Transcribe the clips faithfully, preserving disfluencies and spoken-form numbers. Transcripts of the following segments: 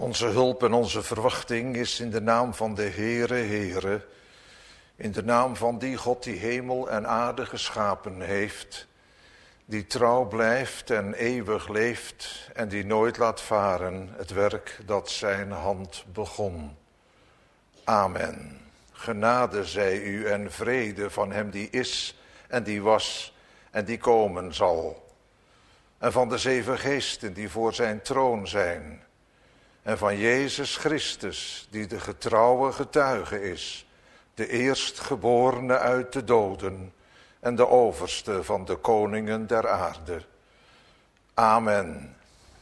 Onze hulp en onze verwachting is in de naam van de Heere, Heere, in de naam van die God die hemel en aarde geschapen heeft, die trouw blijft en eeuwig leeft en die nooit laat varen het werk dat zijn hand begon. Amen. Genade zij u en vrede van hem die is en die was en die komen zal. En van de zeven geesten die voor zijn troon zijn. En van Jezus Christus die de getrouwe getuige is. De eerstgeborene uit de doden en de overste van de koningen der aarde. Amen.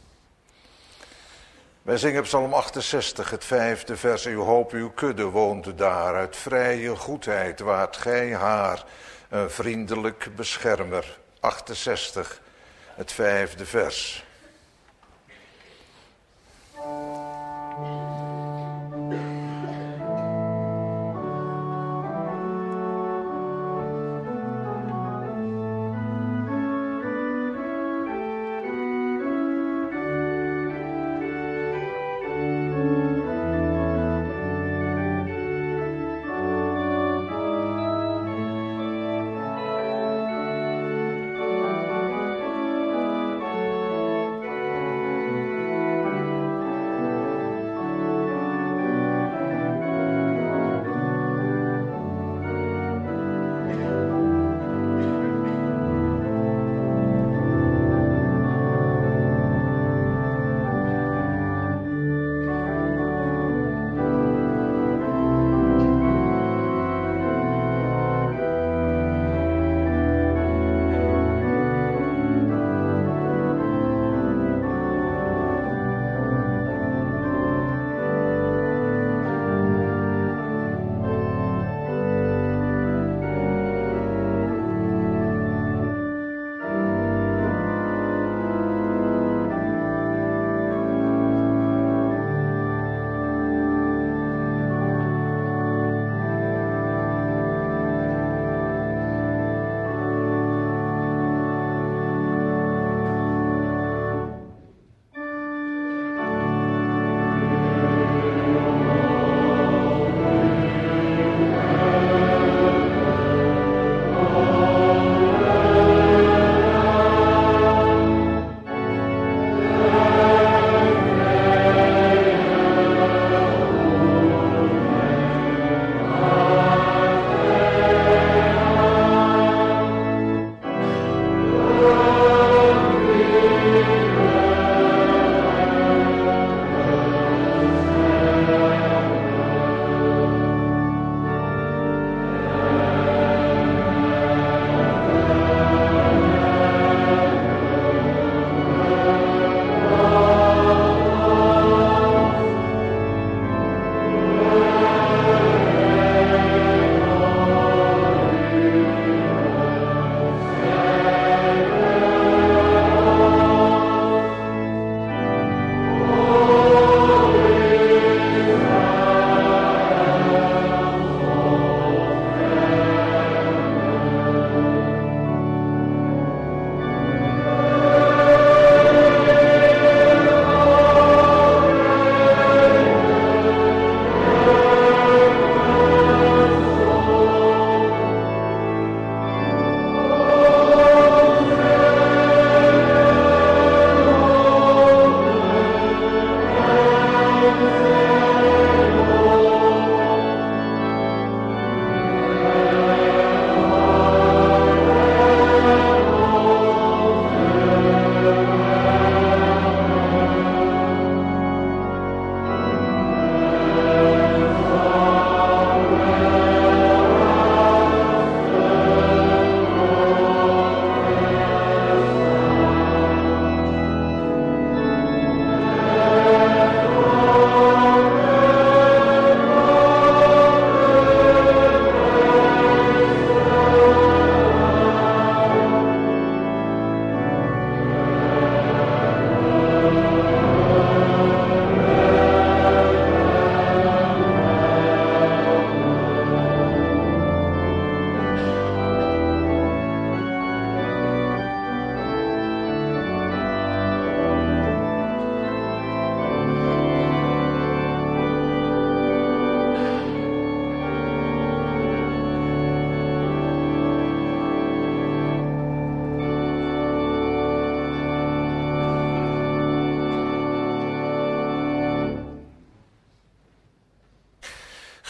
Wij zingen Psalm achtenzestig, het vijfde vers. Uw hoop, uw kudde woont daar, uit vrije goedheid waart gij haar, een vriendelijk beschermer. achtenzestig, het vijfde vers.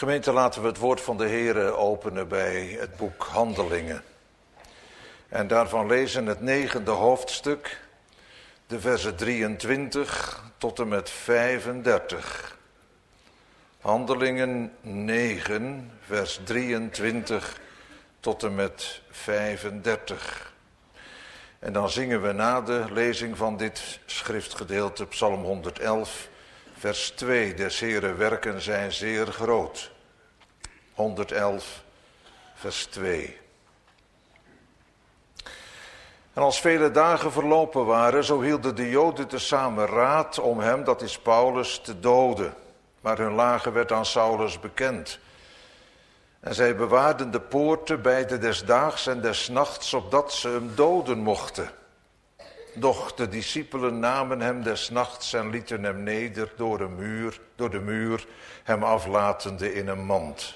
Gemeente, laten we het woord van de Heere openen bij het boek Handelingen. En daarvan lezen het negende hoofdstuk, de versen drieëntwintig tot en met vijfendertig. Handelingen negen, vers drieëntwintig tot en met vijfendertig. En dan zingen we na de lezing van dit schriftgedeelte Psalm honderdelf, vers twee. Des Heeren werken zijn zeer groot. honderdelf, vers twee. En als vele dagen verlopen waren, zo hielden de Joden tezamen raad om hem, dat is Paulus, te doden. Maar hun lagen werd aan Saulus bekend. En zij bewaarden de poorten beide des daags en des nachts, opdat ze hem doden mochten. Doch de discipelen namen hem des nachts en lieten hem neder door de muur, door de muur, hem aflatende in een mand.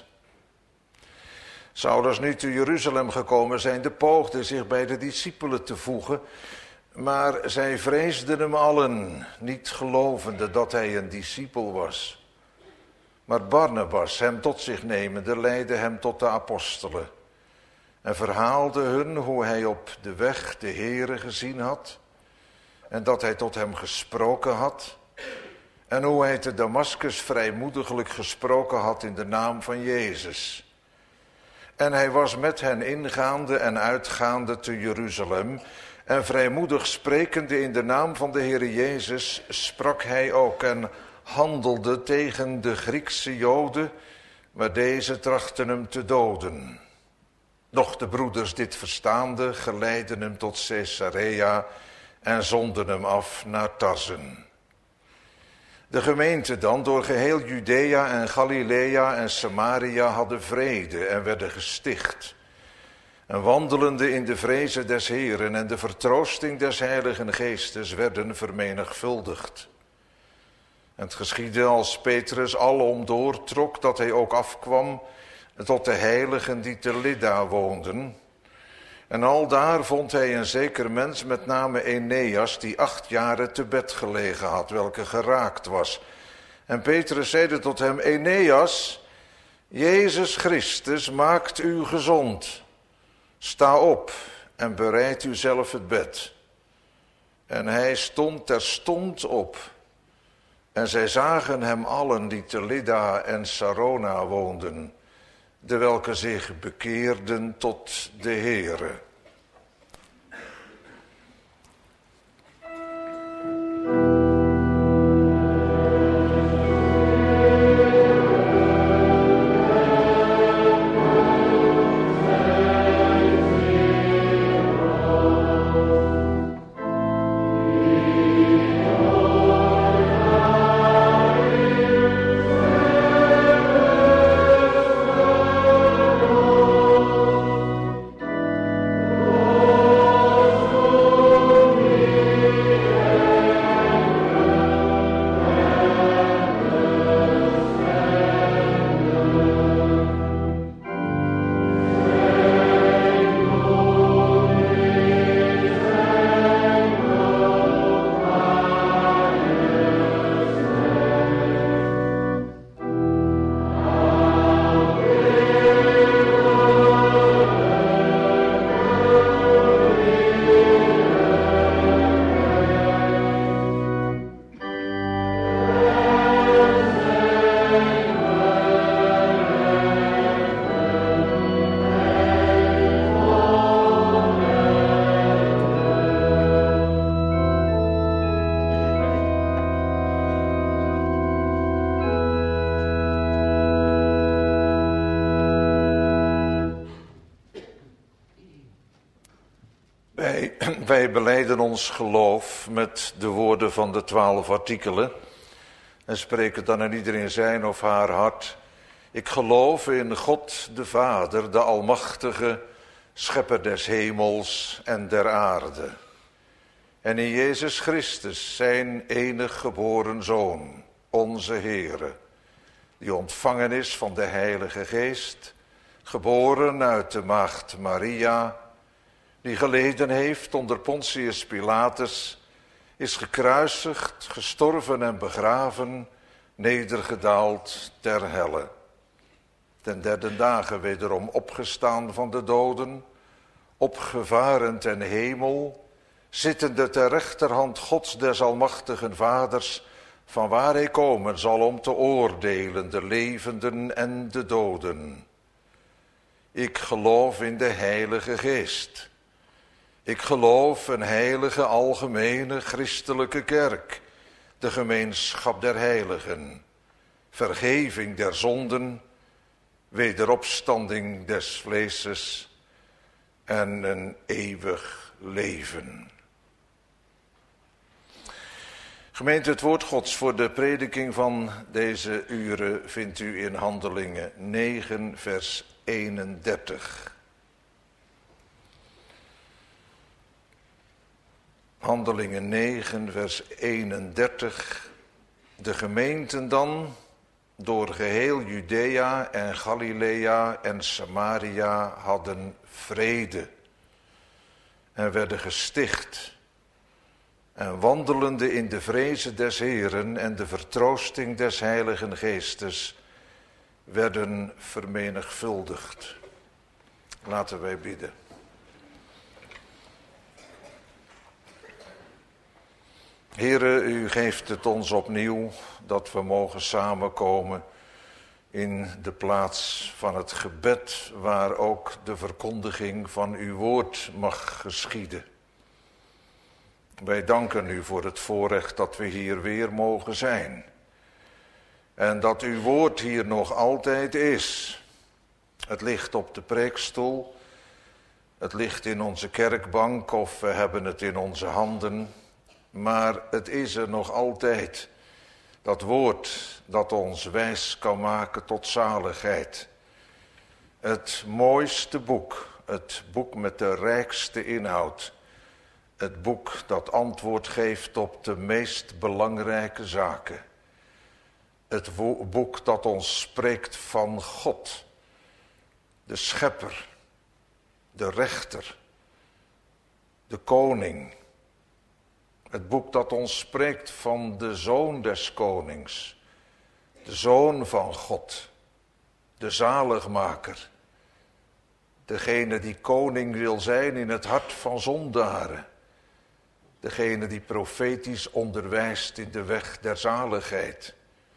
Saulus nu te Jeruzalem gekomen zijnde poogde zich bij de discipelen te voegen, maar zij vreesden hem allen, niet gelovende dat hij een discipel was. Maar Barnabas, hem tot zich nemende, leidde hem tot de apostelen en verhaalde hun hoe hij op de weg de Heere gezien had en dat hij tot hem gesproken had en hoe hij te Damaskus vrijmoediglijk gesproken had in de naam van Jezus. En hij was met hen ingaande en uitgaande te Jeruzalem en vrijmoedig sprekende in de naam van de Heere Jezus sprak hij ook en handelde tegen de Griekse Joden, maar deze trachtten hem te doden. Doch de broeders dit verstaande geleidden hem tot Caesarea en zonden hem af naar Tarsen. De gemeente dan door geheel Judea en Galilea en Samaria hadden vrede en werden gesticht. En wandelende in de vreze des Heeren en de vertroosting des Heiligen Geestes werden vermenigvuldigd. En het geschiedde als Petrus alom doortrok dat hij ook afkwam tot de heiligen die te Lydda woonden. En aldaar vond hij een zeker mens met name Eneas die acht jaren te bed gelegen had, welke geraakt was. En Petrus zeide tot hem, Eneas, Jezus Christus maakt u gezond. Sta op en bereid u zelf het bed. En hij stond terstond op. En zij zagen hem allen die te Lydda en Sarona woonden, de welke zich bekeerden tot de Heere. Wij, wij belijden ons geloof met de woorden van de twaalf artikelen en spreken dan aan iedereen zijn of haar hart. Ik geloof in God de Vader, de Almachtige, Schepper des hemels en der aarde. En in Jezus Christus, zijn enig geboren Zoon, onze Heere, die ontvangen is van de Heilige Geest, geboren uit de maagd Maria, die geleden heeft onder Pontius Pilatus, is gekruisigd, gestorven en begraven, nedergedaald ter helle. ten derde dagen wederom opgestaan van de doden, opgevaren ten hemel, zittende ter rechterhand Gods des almachtigen Vaders, van waar hij komen zal om te oordelen de levenden en de doden. Ik geloof in de Heilige Geest. Ik geloof een heilige, algemene, christelijke kerk, de gemeenschap der heiligen, vergeving der zonden, wederopstanding des vleeses en een eeuwig leven. Gemeente, het woord Gods voor de prediking van deze uren vindt u in Handelingen negen, vers eenendertig. Handelingen negen, vers eenendertig. De gemeenten dan door geheel Judea en Galilea en Samaria hadden vrede en werden gesticht. En wandelende in de vreze des Heeren en de vertroosting des Heiligen Geestes werden vermenigvuldigd. Laten wij bidden. Heere, u geeft het ons opnieuw dat we mogen samenkomen in de plaats van het gebed, waar ook de verkondiging van uw woord mag geschieden. Wij danken u voor het voorrecht dat we hier weer mogen zijn. En dat uw woord hier nog altijd is. Het ligt op de preekstoel, het ligt in onze kerkbank of we hebben het in onze handen. Maar het is er nog altijd, dat woord dat ons wijs kan maken tot zaligheid. Het mooiste boek, het boek met de rijkste inhoud. Het boek dat antwoord geeft op de meest belangrijke zaken. Het boek dat ons spreekt van God, de schepper, de rechter, de koning. Het boek dat ons spreekt van de zoon des konings, de zoon van God, de zaligmaker. Degene die koning wil zijn in het hart van zondaren. Degene die profetisch onderwijst in de weg der zaligheid.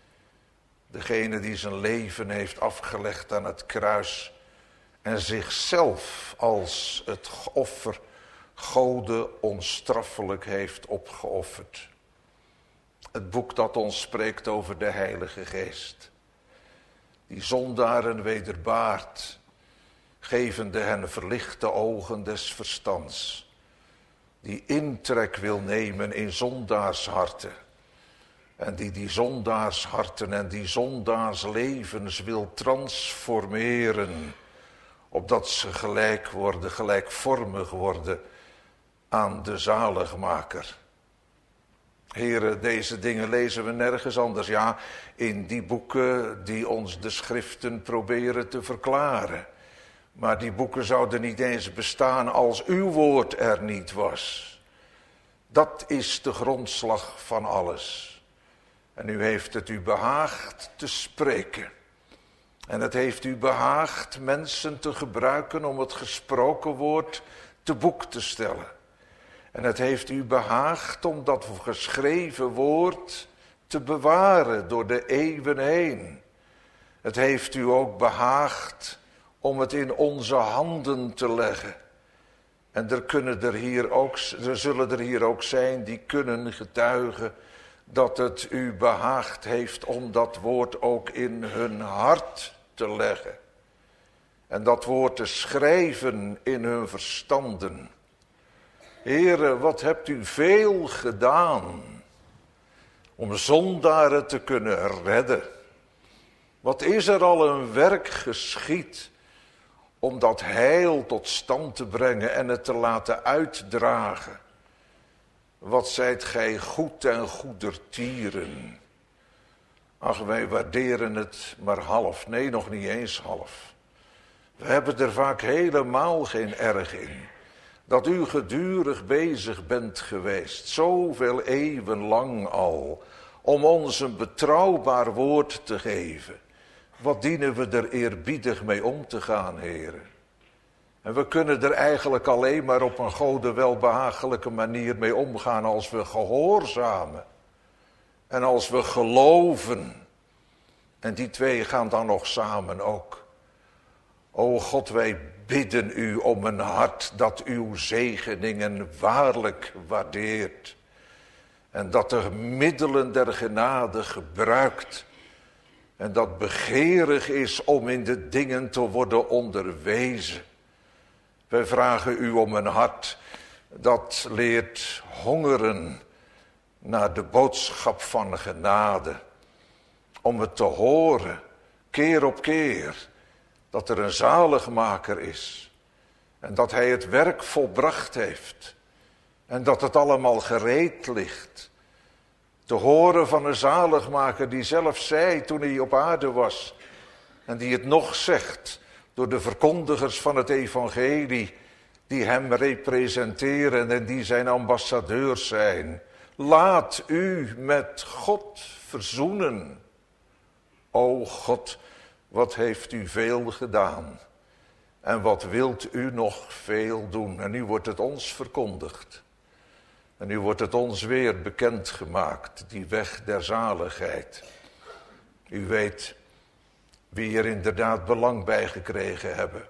Degene die zijn leven heeft afgelegd aan het kruis en zichzelf als het offer Gode onstraffelijk heeft opgeofferd. Het boek dat ons spreekt over de Heilige Geest. Die zondaren wederbaart, gevende hen verlichte ogen des verstands. Die intrek wil nemen in zondaarsharten. En die die zondaarsharten en die zondaarslevens wil transformeren. Opdat ze gelijk worden, gelijkvormig worden aan de zaligmaker. Heren, deze dingen lezen we nergens anders. Ja, in die boeken die ons de schriften proberen te verklaren. Maar die boeken zouden niet eens bestaan als uw woord er niet was. Dat is de grondslag van alles. En u heeft het u behaagd te spreken. En het heeft u behaagd mensen te gebruiken om het gesproken woord te boek te stellen. En het heeft u behaagd om dat geschreven woord te bewaren door de eeuwen heen. Het heeft u ook behaagd om het in onze handen te leggen. En er, kunnen er, hier ook, er zullen er hier ook zijn die kunnen getuigen dat het u behaagd heeft om dat woord ook in hun hart te leggen. En dat woord te schrijven in hun verstanden. Heere, wat hebt u veel gedaan om zondaren te kunnen redden. Wat is er al een werk geschied om dat heil tot stand te brengen en het te laten uitdragen. Wat zijt gij goed en goedertieren. Ach, wij waarderen het maar half, nee, nog niet eens half. We hebben er vaak helemaal geen erg in. Dat u gedurig bezig bent geweest, zoveel eeuwen lang al, om ons een betrouwbaar woord te geven. wat dienen we er eerbiedig mee om te gaan, heren. En we kunnen er eigenlijk alleen maar op een Gode welbehagelijke manier mee omgaan als we gehoorzamen. En als we geloven. En die twee gaan dan nog samen ook. O God, wij bidden u om een hart dat uw zegeningen waarlijk waardeert. En dat de middelen der genade gebruikt. En dat begeerig is om in de dingen te worden onderwezen. Wij vragen u om een hart dat leert hongeren naar de boodschap van genade. Om het te horen, keer op keer, dat er een zaligmaker is. En dat hij het werk volbracht heeft. En dat het allemaal gereed ligt. Te horen van een zaligmaker die zelf zei toen hij op aarde was. En die het nog zegt door de verkondigers van het evangelie. Die hem representeren en die zijn ambassadeurs zijn. Laat u met God verzoenen. O God, wat heeft u veel gedaan. En wat wilt u nog veel doen. En nu wordt het ons verkondigd. En nu wordt het ons weer bekendgemaakt, die weg der zaligheid. U weet wie er inderdaad belang bij gekregen hebben.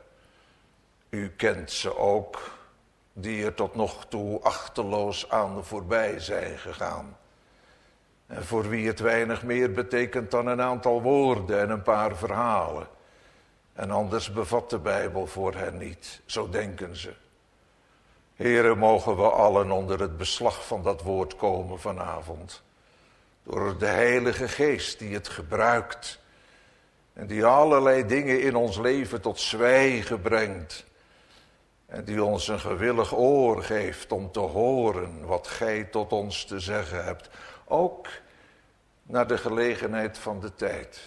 U kent ze ook, die er tot nog toe achteloos aan voorbij zijn gegaan. En voor wie het weinig meer betekent dan een aantal woorden en een paar verhalen. En anders bevat de Bijbel voor hen niet, zo denken ze. Here, mogen we allen onder het beslag van dat woord komen vanavond. Door de Heilige Geest die het gebruikt. En die allerlei dingen in ons leven tot zwijgen brengt. En die ons een gewillig oor geeft om te horen wat gij tot ons te zeggen hebt. Ook naar de gelegenheid van de tijd.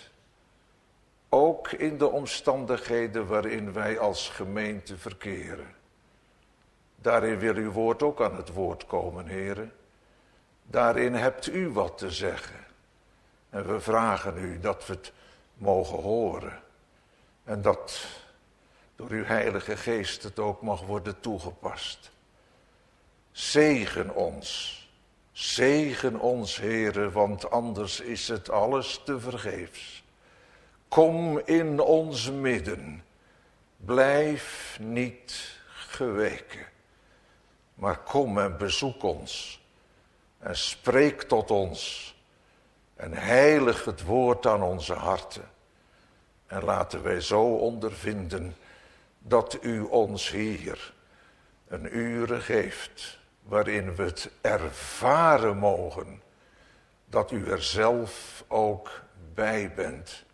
Ook in de omstandigheden waarin wij als gemeente verkeren. Daarin wil uw woord ook aan het woord komen, heren. Daarin hebt u wat te zeggen. En we vragen u dat we het mogen horen. En dat door uw Heilige Geest het ook mag worden toegepast. Zegen ons. Zegen ons, heren, want anders is het alles te vergeefs. Kom in ons midden. Blijf niet geweken. Maar kom en bezoek ons. En spreek tot ons. En heilig het woord aan onze harten. En laten wij zo ondervinden dat u ons hier een uren geeft. Waarin we het ervaren mogen. Dat u er zelf ook bij bent.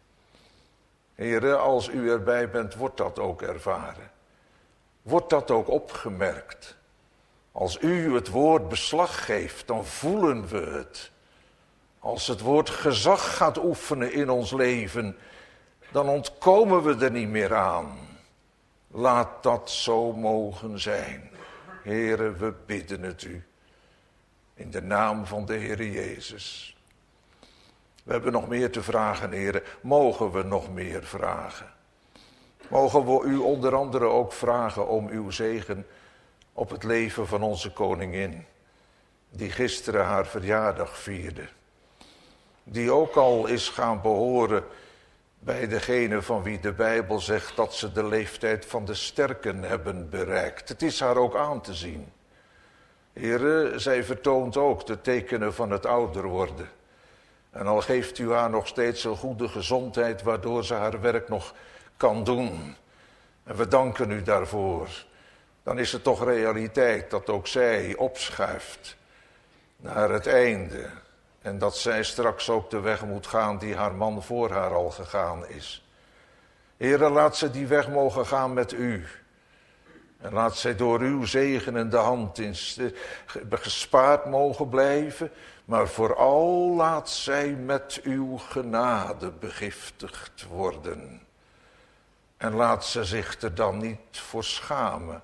Heere, als u erbij bent, wordt dat ook ervaren. Wordt dat ook opgemerkt. Als u het woord beslag geeft, dan voelen we het. Als het woord gezag gaat oefenen in ons leven, dan ontkomen we er niet meer aan. Laat dat zo mogen zijn. Heere, we bidden het u. In de naam van de Heere Jezus. We hebben nog meer te vragen, Heere. Mogen we nog meer vragen? Mogen we u onder andere ook vragen om uw zegen op het leven van onze koningin, die gisteren haar verjaardag vierde. Die ook al is gaan behoren bij degene van wie de Bijbel zegt dat ze de leeftijd van de sterken hebben bereikt. Het is haar ook aan te zien. Heere, zij vertoont ook de tekenen van het ouder worden. En al geeft u haar nog steeds een goede gezondheid, waardoor ze haar werk nog kan doen. En we danken u daarvoor. Dan is het toch realiteit dat ook zij opschuift naar het einde. En dat zij straks ook de weg moet gaan die haar man voor haar al gegaan is. Heere, laat ze die weg mogen gaan met u. En laat zij door uw zegenende hand in, gespaard mogen blijven. Maar vooral laat zij met uw genade begiftigd worden. En laat ze zich er dan niet voor schamen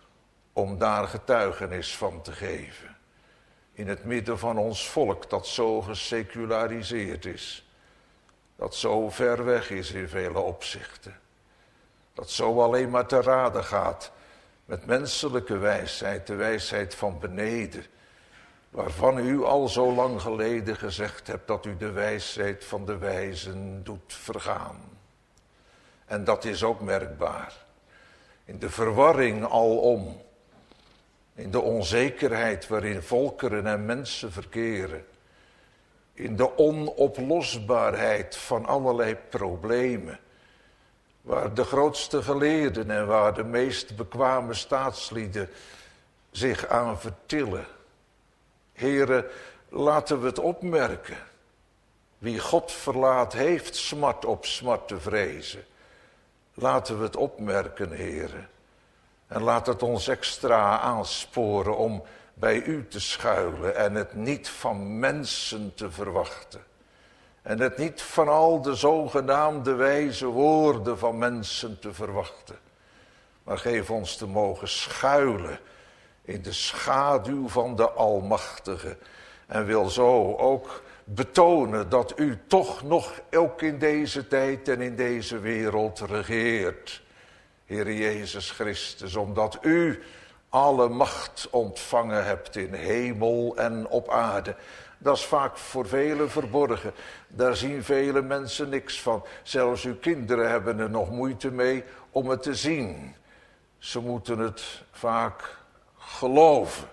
om daar getuigenis van te geven. In het midden van ons volk dat zo geseculariseerd is. dat zo ver weg is in vele opzichten. Dat zo alleen maar te raden gaat met menselijke wijsheid, de wijsheid van beneden, waarvan u al zo lang geleden gezegd hebt dat u de wijsheid van de wijzen doet vergaan. En dat is ook merkbaar. In de verwarring alom, in de onzekerheid waarin volkeren en mensen verkeren, in de onoplosbaarheid van allerlei problemen, waar de grootste geleerden en waar de meest bekwame staatslieden zich aan vertillen. Heren, laten we het opmerken. Wie God verlaat heeft smart op smart te vrezen. Laten we het opmerken, heren. En laat het ons extra aansporen om bij u te schuilen en het niet van mensen te verwachten. En het niet van al de zogenaamde wijze woorden van mensen te verwachten. Maar geef ons te mogen schuilen in de schaduw van de Almachtige. En wil zo ook betonen dat u toch nog ook in deze tijd en in deze wereld regeert. Heere Jezus Christus, omdat u alle macht ontvangen hebt in hemel en op aarde. Dat is vaak voor velen verborgen. Daar zien vele mensen niks van. Zelfs uw kinderen hebben er nog moeite mee om het te zien. Ze moeten het vaak geloven.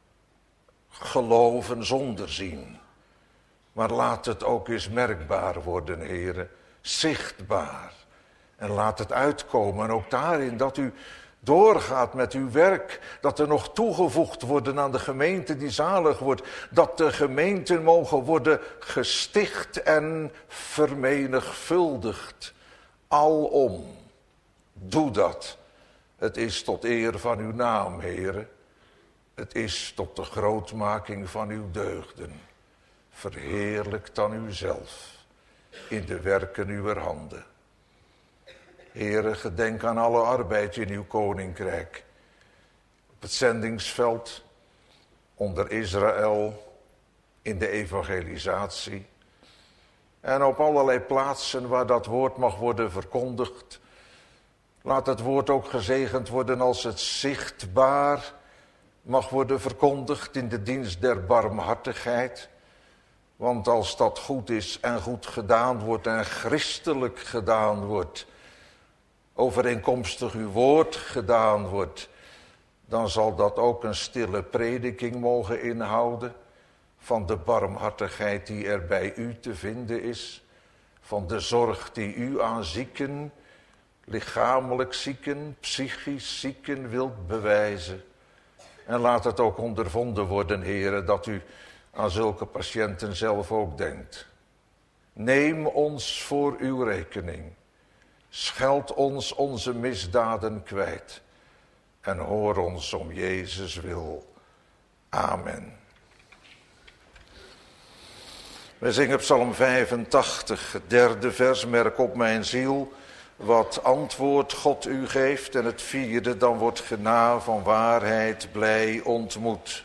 Geloven zonder zien. Maar laat het ook eens merkbaar worden, heren. Zichtbaar. En laat het uitkomen. En ook daarin dat u doorgaat met uw werk. Dat er nog toegevoegd worden aan de gemeente die zalig wordt. Dat de gemeenten mogen worden gesticht en vermenigvuldigd. Alom. Doe dat. Het is tot eer van uw naam, heren. Het is tot de grootmaking van uw deugden. Verheerlijk dan uzelf in de werken uwer handen. Heere, gedenk aan alle arbeid in uw koninkrijk. Op het zendingsveld, onder Israël, in de evangelisatie. En op allerlei plaatsen waar dat woord mag worden verkondigd. Laat het woord ook gezegend worden als het zichtbaar mag worden verkondigd in de dienst der barmhartigheid. Want als dat goed is en goed gedaan wordt en christelijk gedaan wordt, overeenkomstig uw woord gedaan wordt, dan zal dat ook een stille prediking mogen inhouden van de barmhartigheid die er bij u te vinden is, van de zorg die u aan zieken, lichamelijk zieken, psychisch zieken wilt bewijzen. En laat het ook ondervonden worden, heren, dat u aan zulke patiënten zelf ook denkt. Neem ons voor uw rekening. Scheld ons onze misdaden kwijt. En hoor ons om Jezus wil. Amen. We zingen Psalm vijfentachtig, het derde vers. Merk op mijn ziel wat antwoord God u geeft. En het vierde, dan wordt gena van waarheid blij ontmoet.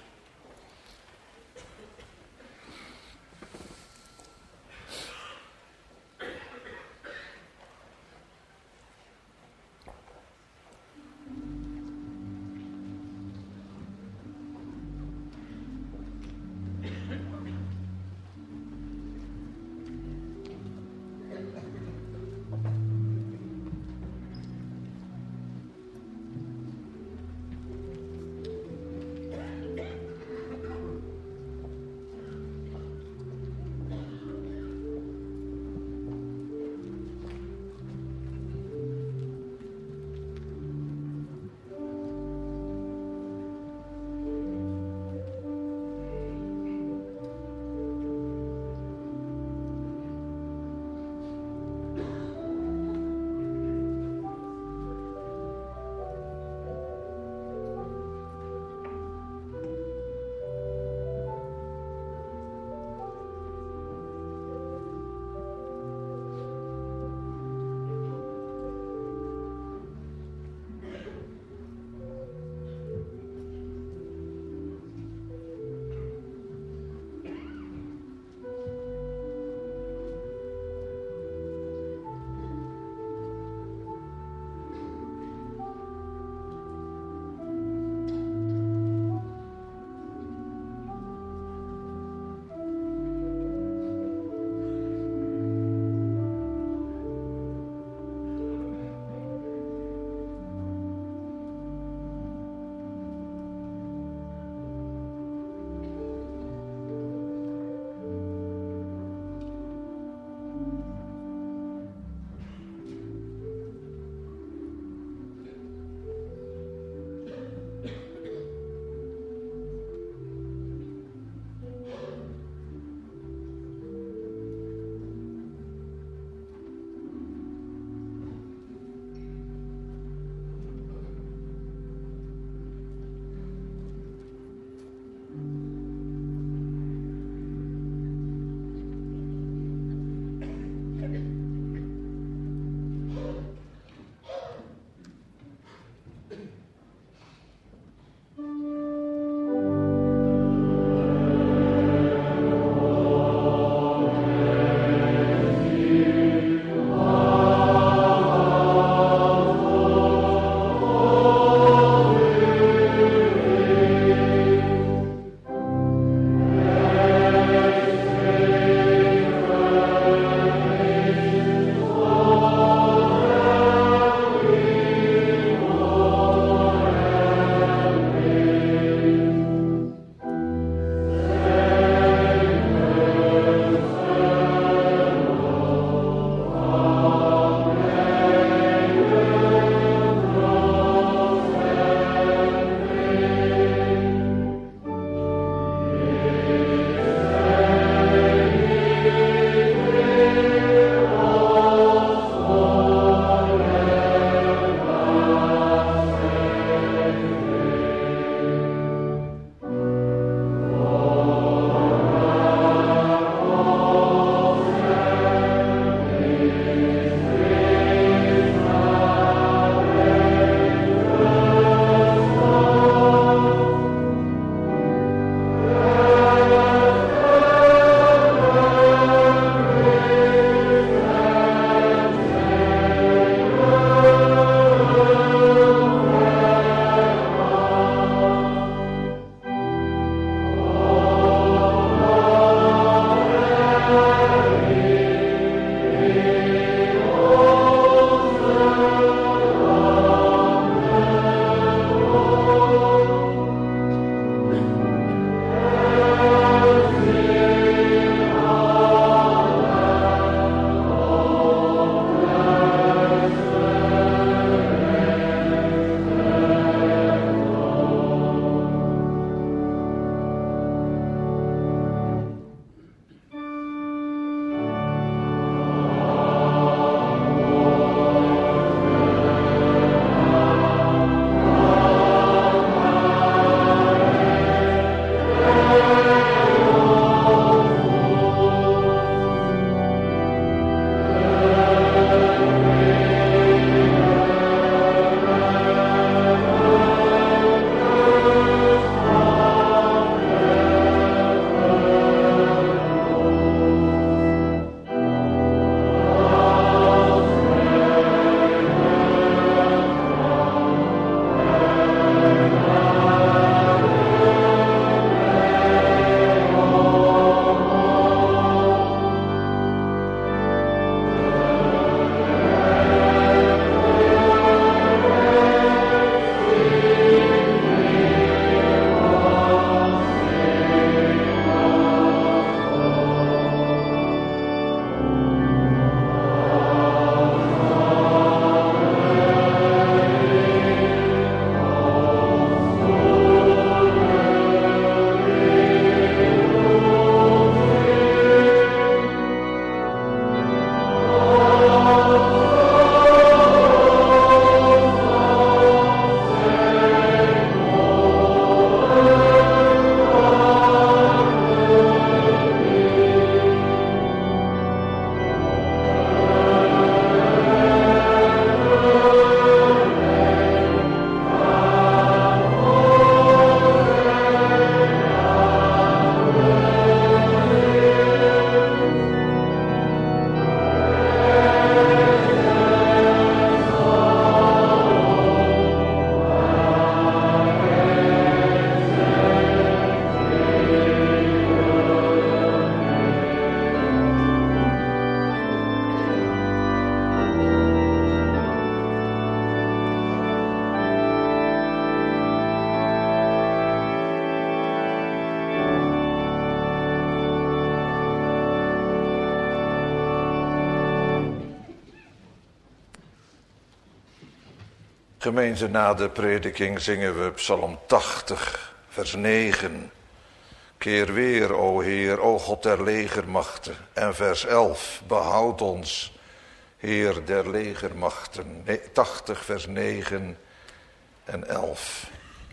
Gemeente, na de prediking zingen we Psalm tachtig, vers negen. Keer weer, o Heer, o God der legermachten. En vers elf, behoud ons, Heer der legermachten. Nee, tachtig, vers negen en elf.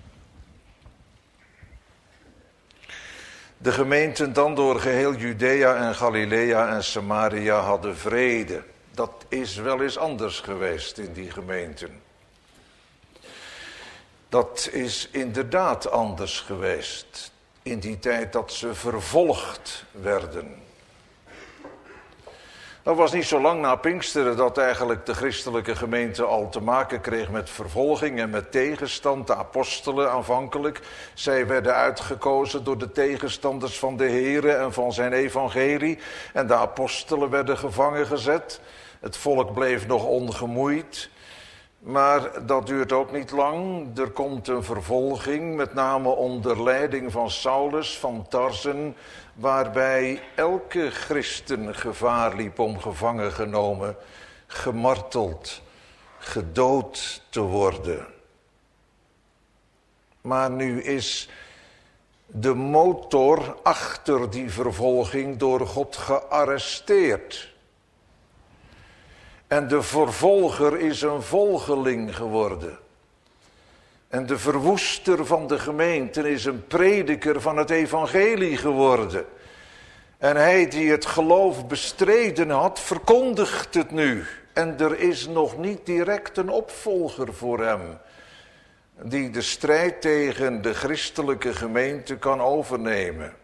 De gemeenten dan door geheel Judea en Galilea en Samaria hadden vrede. Dat is wel eens anders geweest in die gemeenten. Dat is inderdaad anders geweest in die tijd dat ze vervolgd werden. Dat was niet zo lang na Pinksteren dat eigenlijk de christelijke gemeente al te maken kreeg met vervolging en met tegenstand. De apostelen aanvankelijk, zij werden uitgekozen door de tegenstanders van de Here en van zijn evangelie. En de apostelen werden gevangen gezet. Het volk bleef nog ongemoeid. Maar dat duurt ook niet lang. Er komt een vervolging, met name onder leiding van Saulus van Tarsen, waarbij elke christen gevaar liep om gevangen genomen, gemarteld, gedood te worden. Maar nu is de motor achter die vervolging door God gearresteerd. En de vervolger is een volgeling geworden. En de verwoester van de gemeente is een prediker van het evangelie geworden. En hij die het geloof bestreden had, verkondigt het nu. En er is nog niet direct een opvolger voor hem, die de strijd tegen de christelijke gemeente kan overnemen.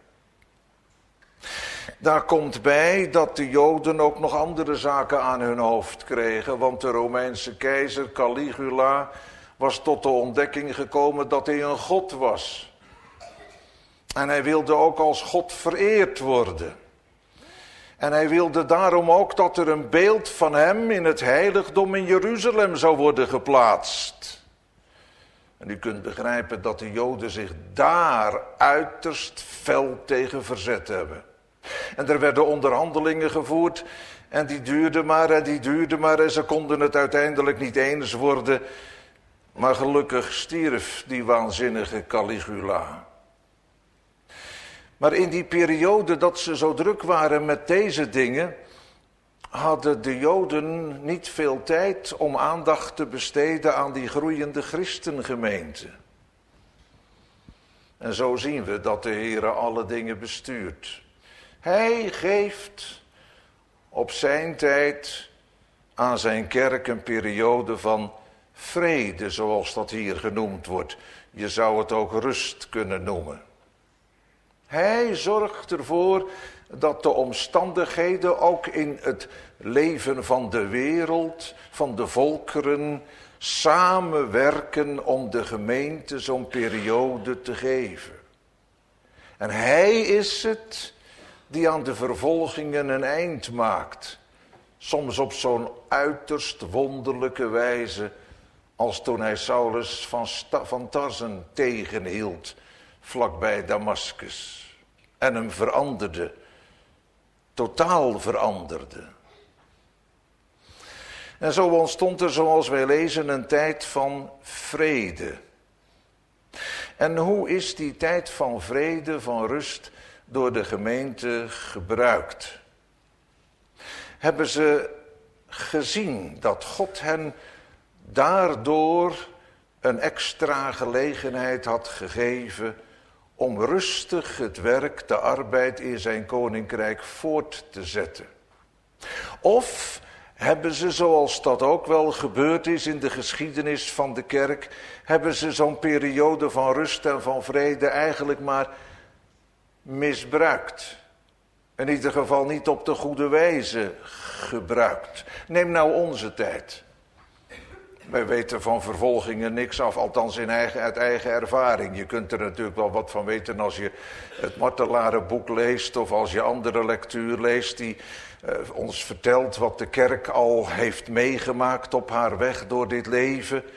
Daar komt bij dat de Joden ook nog andere zaken aan hun hoofd kregen, want de Romeinse keizer Caligula was tot de ontdekking gekomen dat hij een god was. En hij wilde ook als god vereerd worden. En hij wilde daarom ook dat er een beeld van hem in het heiligdom in Jeruzalem zou worden geplaatst. En u kunt begrijpen dat de Joden zich daar uiterst fel tegen verzet hebben. En er werden onderhandelingen gevoerd en die duurden maar en die duurden maar en ze konden het uiteindelijk niet eens worden. Maar gelukkig stierf die waanzinnige Caligula. Maar in die periode dat ze zo druk waren met deze dingen, hadden de Joden niet veel tijd om aandacht te besteden aan die groeiende christengemeente. En zo zien we dat de Heere alle dingen bestuurt. Hij geeft op zijn tijd aan zijn kerk een periode van vrede, zoals dat hier genoemd wordt. Je zou het ook rust kunnen noemen. Hij zorgt ervoor dat de omstandigheden ook in het leven van de wereld, van de volkeren, samenwerken om de gemeente zo'n periode te geven. En hij is het die aan de vervolgingen een eind maakt. Soms op zo'n uiterst wonderlijke wijze, als toen hij Saulus van, Sta- van Tarsen tegenhield, vlakbij Damaskus. En hem veranderde, totaal veranderde. En zo ontstond er, zoals wij lezen, een tijd van vrede. En hoe is die tijd van vrede, van rust, door de gemeente gebruikt? Hebben ze gezien dat God hen daardoor een extra gelegenheid had gegeven om rustig het werk, de arbeid in zijn koninkrijk voort te zetten? Of hebben ze, zoals dat ook wel gebeurd is in de geschiedenis van de kerk, hebben ze zo'n periode van rust en van vrede eigenlijk maar misbruikt? In ieder geval niet op de goede wijze gebruikt. Neem nou onze tijd. Wij weten van vervolgingen niks af, althans in eigen, uit eigen ervaring. Je kunt er natuurlijk wel wat van weten als je het martelarenboek leest of als je andere lectuur leest die uh, ons vertelt wat de kerk al heeft meegemaakt op haar weg door dit leven.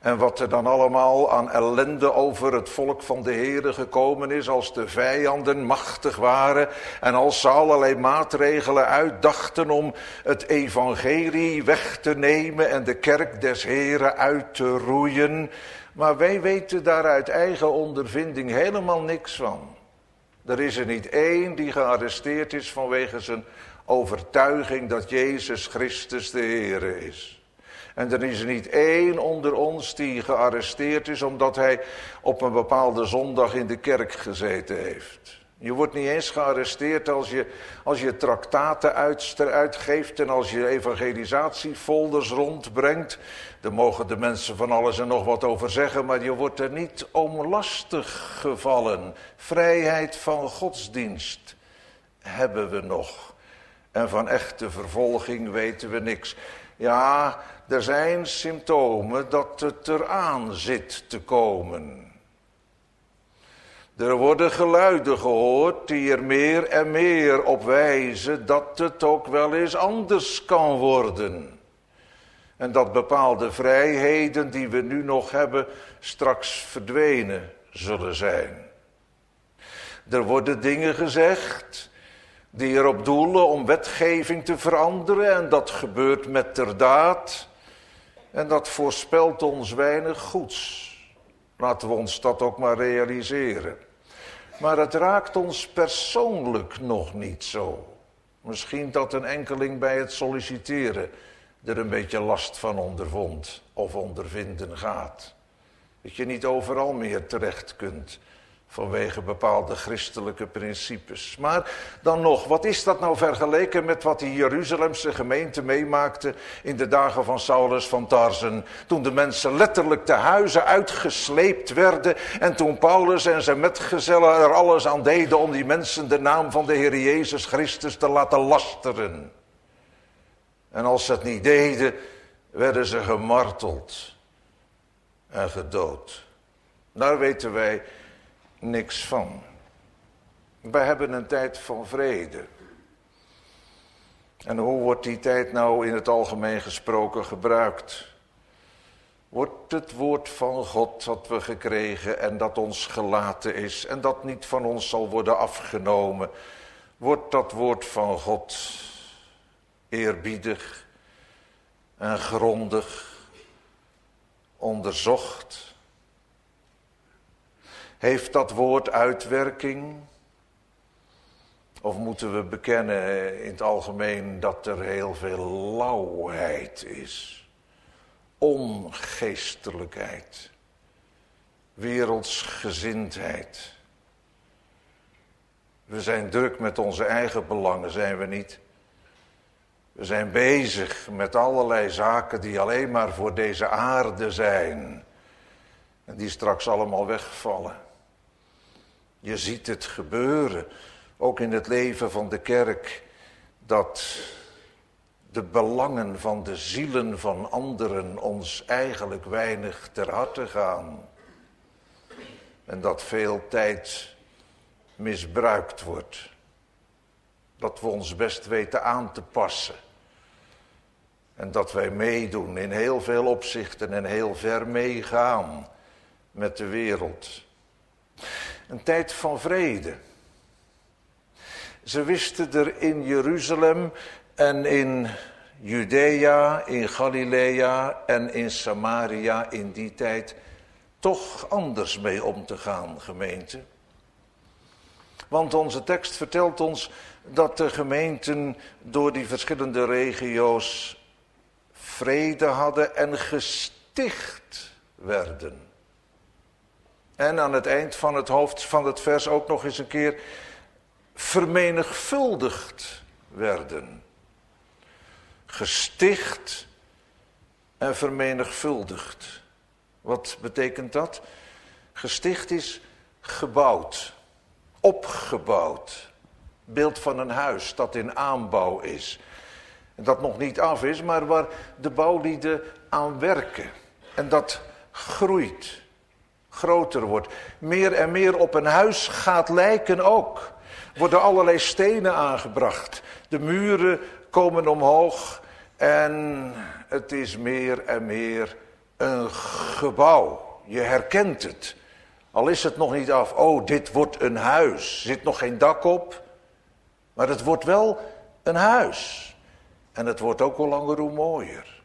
En wat er dan allemaal aan ellende over het volk van de Heere gekomen is, als de vijanden machtig waren en als ze allerlei maatregelen uitdachten om het evangelie weg te nemen en de kerk des Heere uit te roeien. Maar wij weten daar uit eigen ondervinding helemaal niks van. Er is er niet één die gearresteerd is vanwege zijn overtuiging dat Jezus Christus de Heere is. En er is er niet één onder ons die gearresteerd is omdat hij op een bepaalde zondag in de kerk gezeten heeft. Je wordt niet eens gearresteerd als je, als je traktaten uit, uitgeeft en als je evangelisatiefolders rondbrengt. Daar mogen de mensen van alles en nog wat over zeggen, maar je wordt er niet om lastig gevallen. Vrijheid van godsdienst hebben we nog. En van echte vervolging weten we niks. Ja, er zijn symptomen dat het eraan zit te komen. Er worden geluiden gehoord die er meer en meer op wijzen dat het ook wel eens anders kan worden. En dat bepaalde vrijheden die we nu nog hebben straks verdwenen zullen zijn. Er worden dingen gezegd die erop doelen om wetgeving te veranderen en dat gebeurt metterdaad. En dat voorspelt ons weinig goeds. Laten we ons dat ook maar realiseren. Maar het raakt ons persoonlijk nog niet zo. Misschien dat een enkeling bij het solliciteren er een beetje last van ondervond of ondervinden gaat. Dat je niet overal meer terecht kunt vanwege bepaalde christelijke principes. Maar dan nog, wat is dat nou vergeleken met wat die Jeruzalemse gemeente meemaakte in de dagen van Saulus van Tarsen? Toen de mensen letterlijk de huizen uitgesleept werden en toen Paulus en zijn metgezellen er alles aan deden om die mensen de naam van de Heer Jezus Christus te laten lasteren. En als ze het niet deden, werden ze gemarteld en gedood. Daar weten wij niks van. Wij hebben een tijd van vrede. En hoe wordt die tijd nou in het algemeen gesproken gebruikt? Wordt het woord van God dat we gekregen en dat ons gelaten is en dat niet van ons zal worden afgenomen, wordt dat woord van God eerbiedig en grondig onderzocht? Heeft dat woord uitwerking? Of moeten we bekennen in het algemeen dat er heel veel lauwheid is? Ongeestelijkheid. Wereldsgezindheid. We zijn druk met onze eigen belangen, zijn we niet? We zijn bezig met allerlei zaken die alleen maar voor deze aarde zijn. En die straks allemaal wegvallen. Je ziet het gebeuren, ook in het leven van de kerk, dat de belangen van de zielen van anderen ons eigenlijk weinig ter harte gaan. En dat veel tijd misbruikt wordt. Dat we ons best weten aan te passen. En dat wij meedoen in heel veel opzichten en heel ver meegaan met de wereld. Een tijd van vrede. Ze wisten er in Jeruzalem en in Judea, in Galilea en in Samaria in die tijd toch anders mee om te gaan, gemeente. Want onze tekst vertelt ons dat de gemeenten door die verschillende regio's vrede hadden en gesticht werden. En aan het eind van het hoofd van het vers ook nog eens een keer vermenigvuldigd werden. Gesticht en vermenigvuldigd. Wat betekent dat? Gesticht is gebouwd, opgebouwd. Beeld van een huis dat in aanbouw is. En dat nog niet af is, maar waar de bouwlieden aan werken. En dat groeit, groter wordt. Meer en meer op een huis gaat lijken ook. Worden allerlei stenen aangebracht. De muren komen omhoog en het is meer en meer een gebouw. Je herkent het. Al is het nog niet af. Oh, dit wordt een huis. Er zit nog geen dak op. Maar het wordt wel een huis. En het wordt ook hoe langer hoe mooier.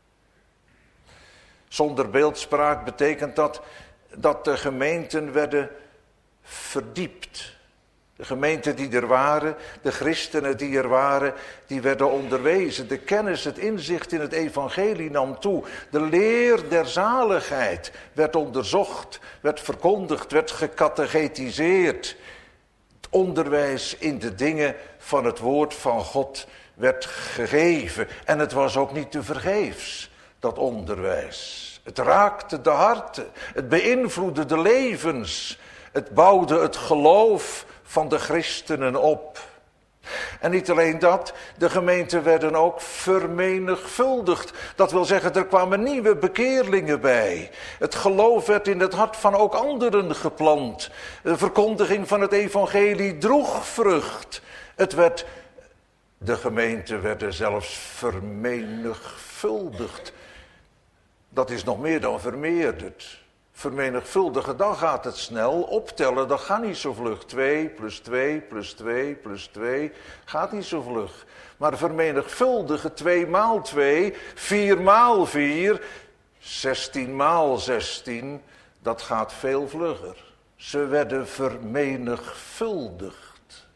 Zonder beeldspraak betekent dat dat de gemeenten werden verdiept. De gemeenten die er waren, de christenen die er waren, die werden onderwezen. De kennis, het inzicht in het evangelie nam toe. De leer der zaligheid werd onderzocht, werd verkondigd, werd gecatechetiseerd. Het onderwijs in de dingen van het woord van God werd gegeven. En het was ook niet te vergeefs, dat onderwijs. Het raakte de harten, het beïnvloedde de levens. Het bouwde het geloof van de christenen op. En niet alleen dat, de gemeenten werden ook vermenigvuldigd. Dat wil zeggen, er kwamen nieuwe bekeerlingen bij. Het geloof werd in het hart van ook anderen geplant. De verkondiging van het evangelie droeg vrucht. Het werd, de gemeenten werden zelfs vermenigvuldigd. Dat is nog meer dan vermeerderd. Vermenigvuldigen, dan gaat het snel. Optellen, dat gaat niet zo vlug. twee plus twee plus twee plus twee gaat niet zo vlug. Maar vermenigvuldigen, twee maal twee, vier maal vier, zestien maal zestien, dat gaat veel vlugger. Ze werden vermenigvuldigd.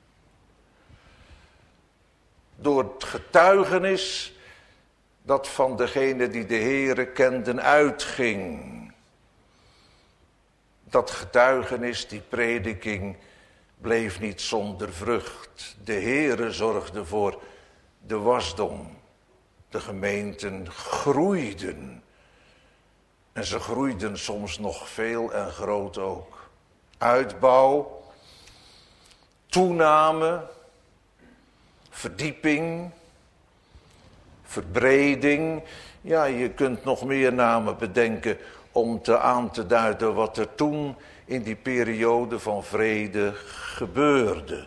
Door het getuigenis dat van degene die de Heere kenden uitging. Dat getuigenis, die prediking, bleef niet zonder vrucht. De Heere zorgde voor de wasdom. De gemeenten groeiden. En ze groeiden soms nog veel en groot ook. Uitbouw, toename, verdieping, verbreding. Ja, je kunt nog meer namen bedenken om te aan te duiden wat er toen in die periode van vrede gebeurde.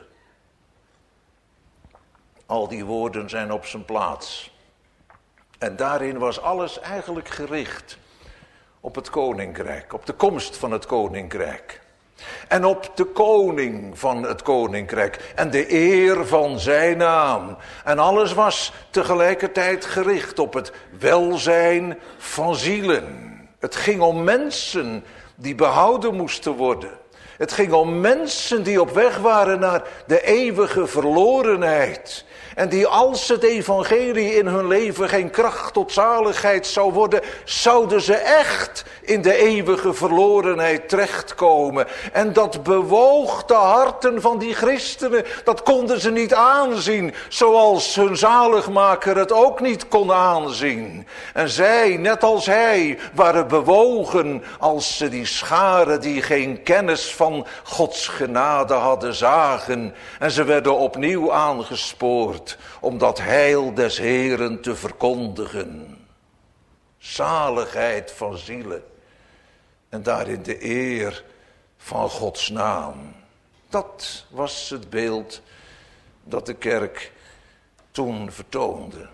Al die woorden zijn op zijn plaats. En daarin was alles eigenlijk gericht op het koninkrijk, op de komst van het koninkrijk. En op de koning van het koninkrijk en de eer van zijn naam. En alles was tegelijkertijd gericht op het welzijn van zielen. Het ging om mensen die behouden moesten worden. Het ging om mensen die op weg waren naar de eeuwige verlorenheid. En die als het evangelie in hun leven geen kracht tot zaligheid zou worden, zouden ze echt in de eeuwige verlorenheid terechtkomen. En dat bewoog de harten van die christenen. Dat konden ze niet aanzien, zoals hun zaligmaker het ook niet kon aanzien. En zij, net als hij, waren bewogen als ze die scharen die geen kennis van Gods genade hadden zagen. En ze werden opnieuw aangespoord om dat heil des Heeren te verkondigen. Zaligheid van zielen. En daarin de eer van Gods naam. Dat was het beeld dat de kerk toen vertoonde.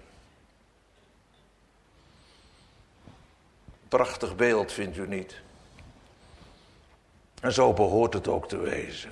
Prachtig beeld, vindt u niet? En zo behoort het ook te wezen.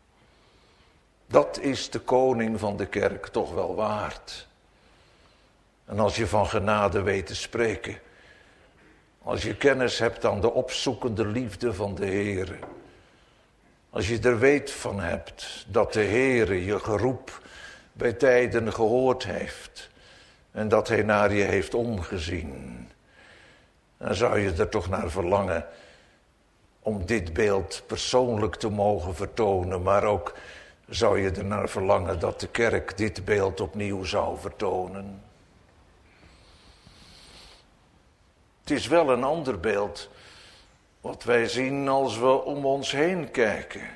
Dat is de koning van de kerk toch wel waard. En als je van genade weet te spreken, als je kennis hebt aan de opzoekende liefde van de Heere, als je er weet van hebt dat de Heere je geroep bij tijden gehoord heeft en dat hij naar je heeft omgezien, dan zou je er toch naar verlangen om dit beeld persoonlijk te mogen vertonen, maar ook zou je er naar verlangen dat de kerk dit beeld opnieuw zou vertonen. Het is wel een ander beeld wat wij zien als we om ons heen kijken.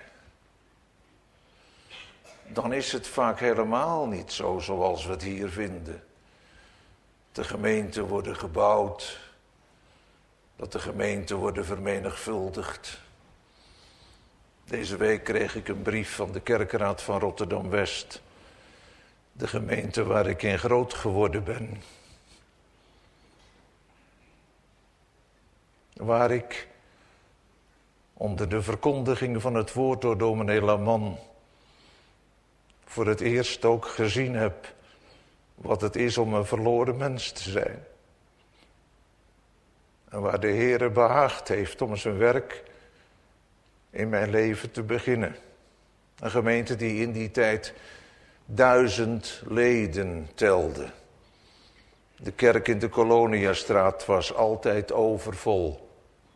Dan is het vaak helemaal niet zo zoals we het hier vinden. De gemeenten worden gebouwd, dat de gemeenten worden vermenigvuldigd. Deze week kreeg ik een brief van de kerkraad van Rotterdam-West. De gemeente waar ik in groot geworden ben. waar ik onder de verkondiging van het woord door dominee Laman voor het eerst ook gezien heb wat het is om een verloren mens te zijn. En waar de Heere behaagd heeft om zijn werk in mijn leven te beginnen. Een gemeente die in die tijd duizend leden telde. De kerk in de Coloniastraat was altijd overvol.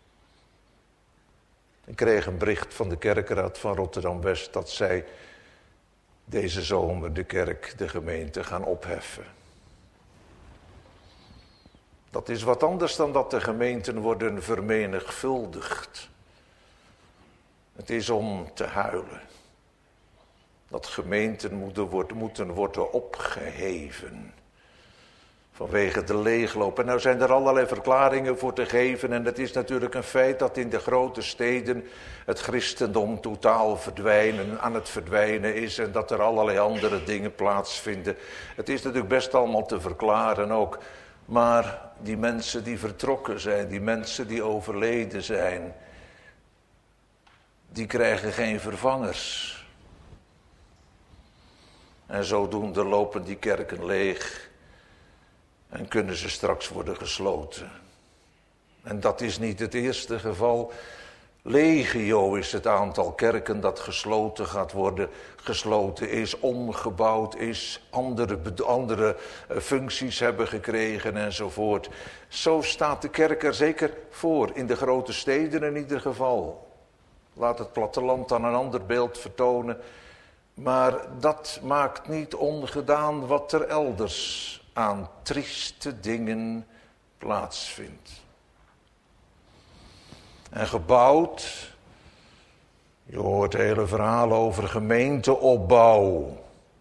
Ik kreeg een bericht van de kerkenraad van Rotterdam-West dat zij deze zomer de kerk, de gemeente, gaan opheffen. Dat is wat anders dan dat de gemeenten worden vermenigvuldigd. Het is om te huilen. Dat gemeenten moeten worden, moeten worden opgeheven. Vanwege de leegloop. En nou zijn er allerlei verklaringen voor te geven. En het is natuurlijk een feit dat in de grote steden het christendom totaal verdwijnen, aan het verdwijnen is. En dat er allerlei andere dingen plaatsvinden. Het is natuurlijk best allemaal te verklaren ook. Maar die mensen die vertrokken zijn, die mensen die overleden zijn, die krijgen geen vervangers. En zodoende lopen die kerken leeg. En kunnen ze straks worden gesloten. En dat is niet het eerste geval. Legio is het aantal kerken dat gesloten gaat worden. Gesloten is, omgebouwd is, andere, andere functies hebben gekregen enzovoort. Zo staat de kerk er zeker voor, in de grote steden in ieder geval. Laat het platteland dan een ander beeld vertonen. Maar dat maakt niet ongedaan wat er elders aan trieste dingen plaatsvindt. En gebouwd, je hoort hele verhalen over gemeenteopbouw.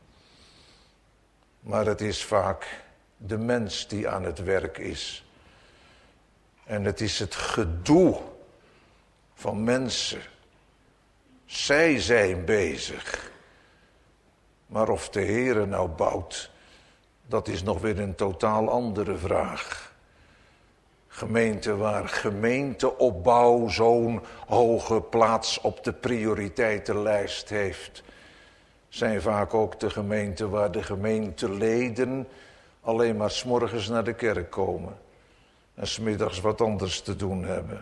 Maar het is vaak de mens die aan het werk is. En het is het gedoe van mensen. Zij zijn bezig. Maar of de Heere nou bouwt, dat is nog weer een totaal andere vraag. Gemeenten waar gemeenteopbouw zo'n hoge plaats op de prioriteitenlijst heeft, zijn vaak ook de gemeenten waar de gemeenteleden alleen maar 's morgens naar de kerk komen en 's middags wat anders te doen hebben.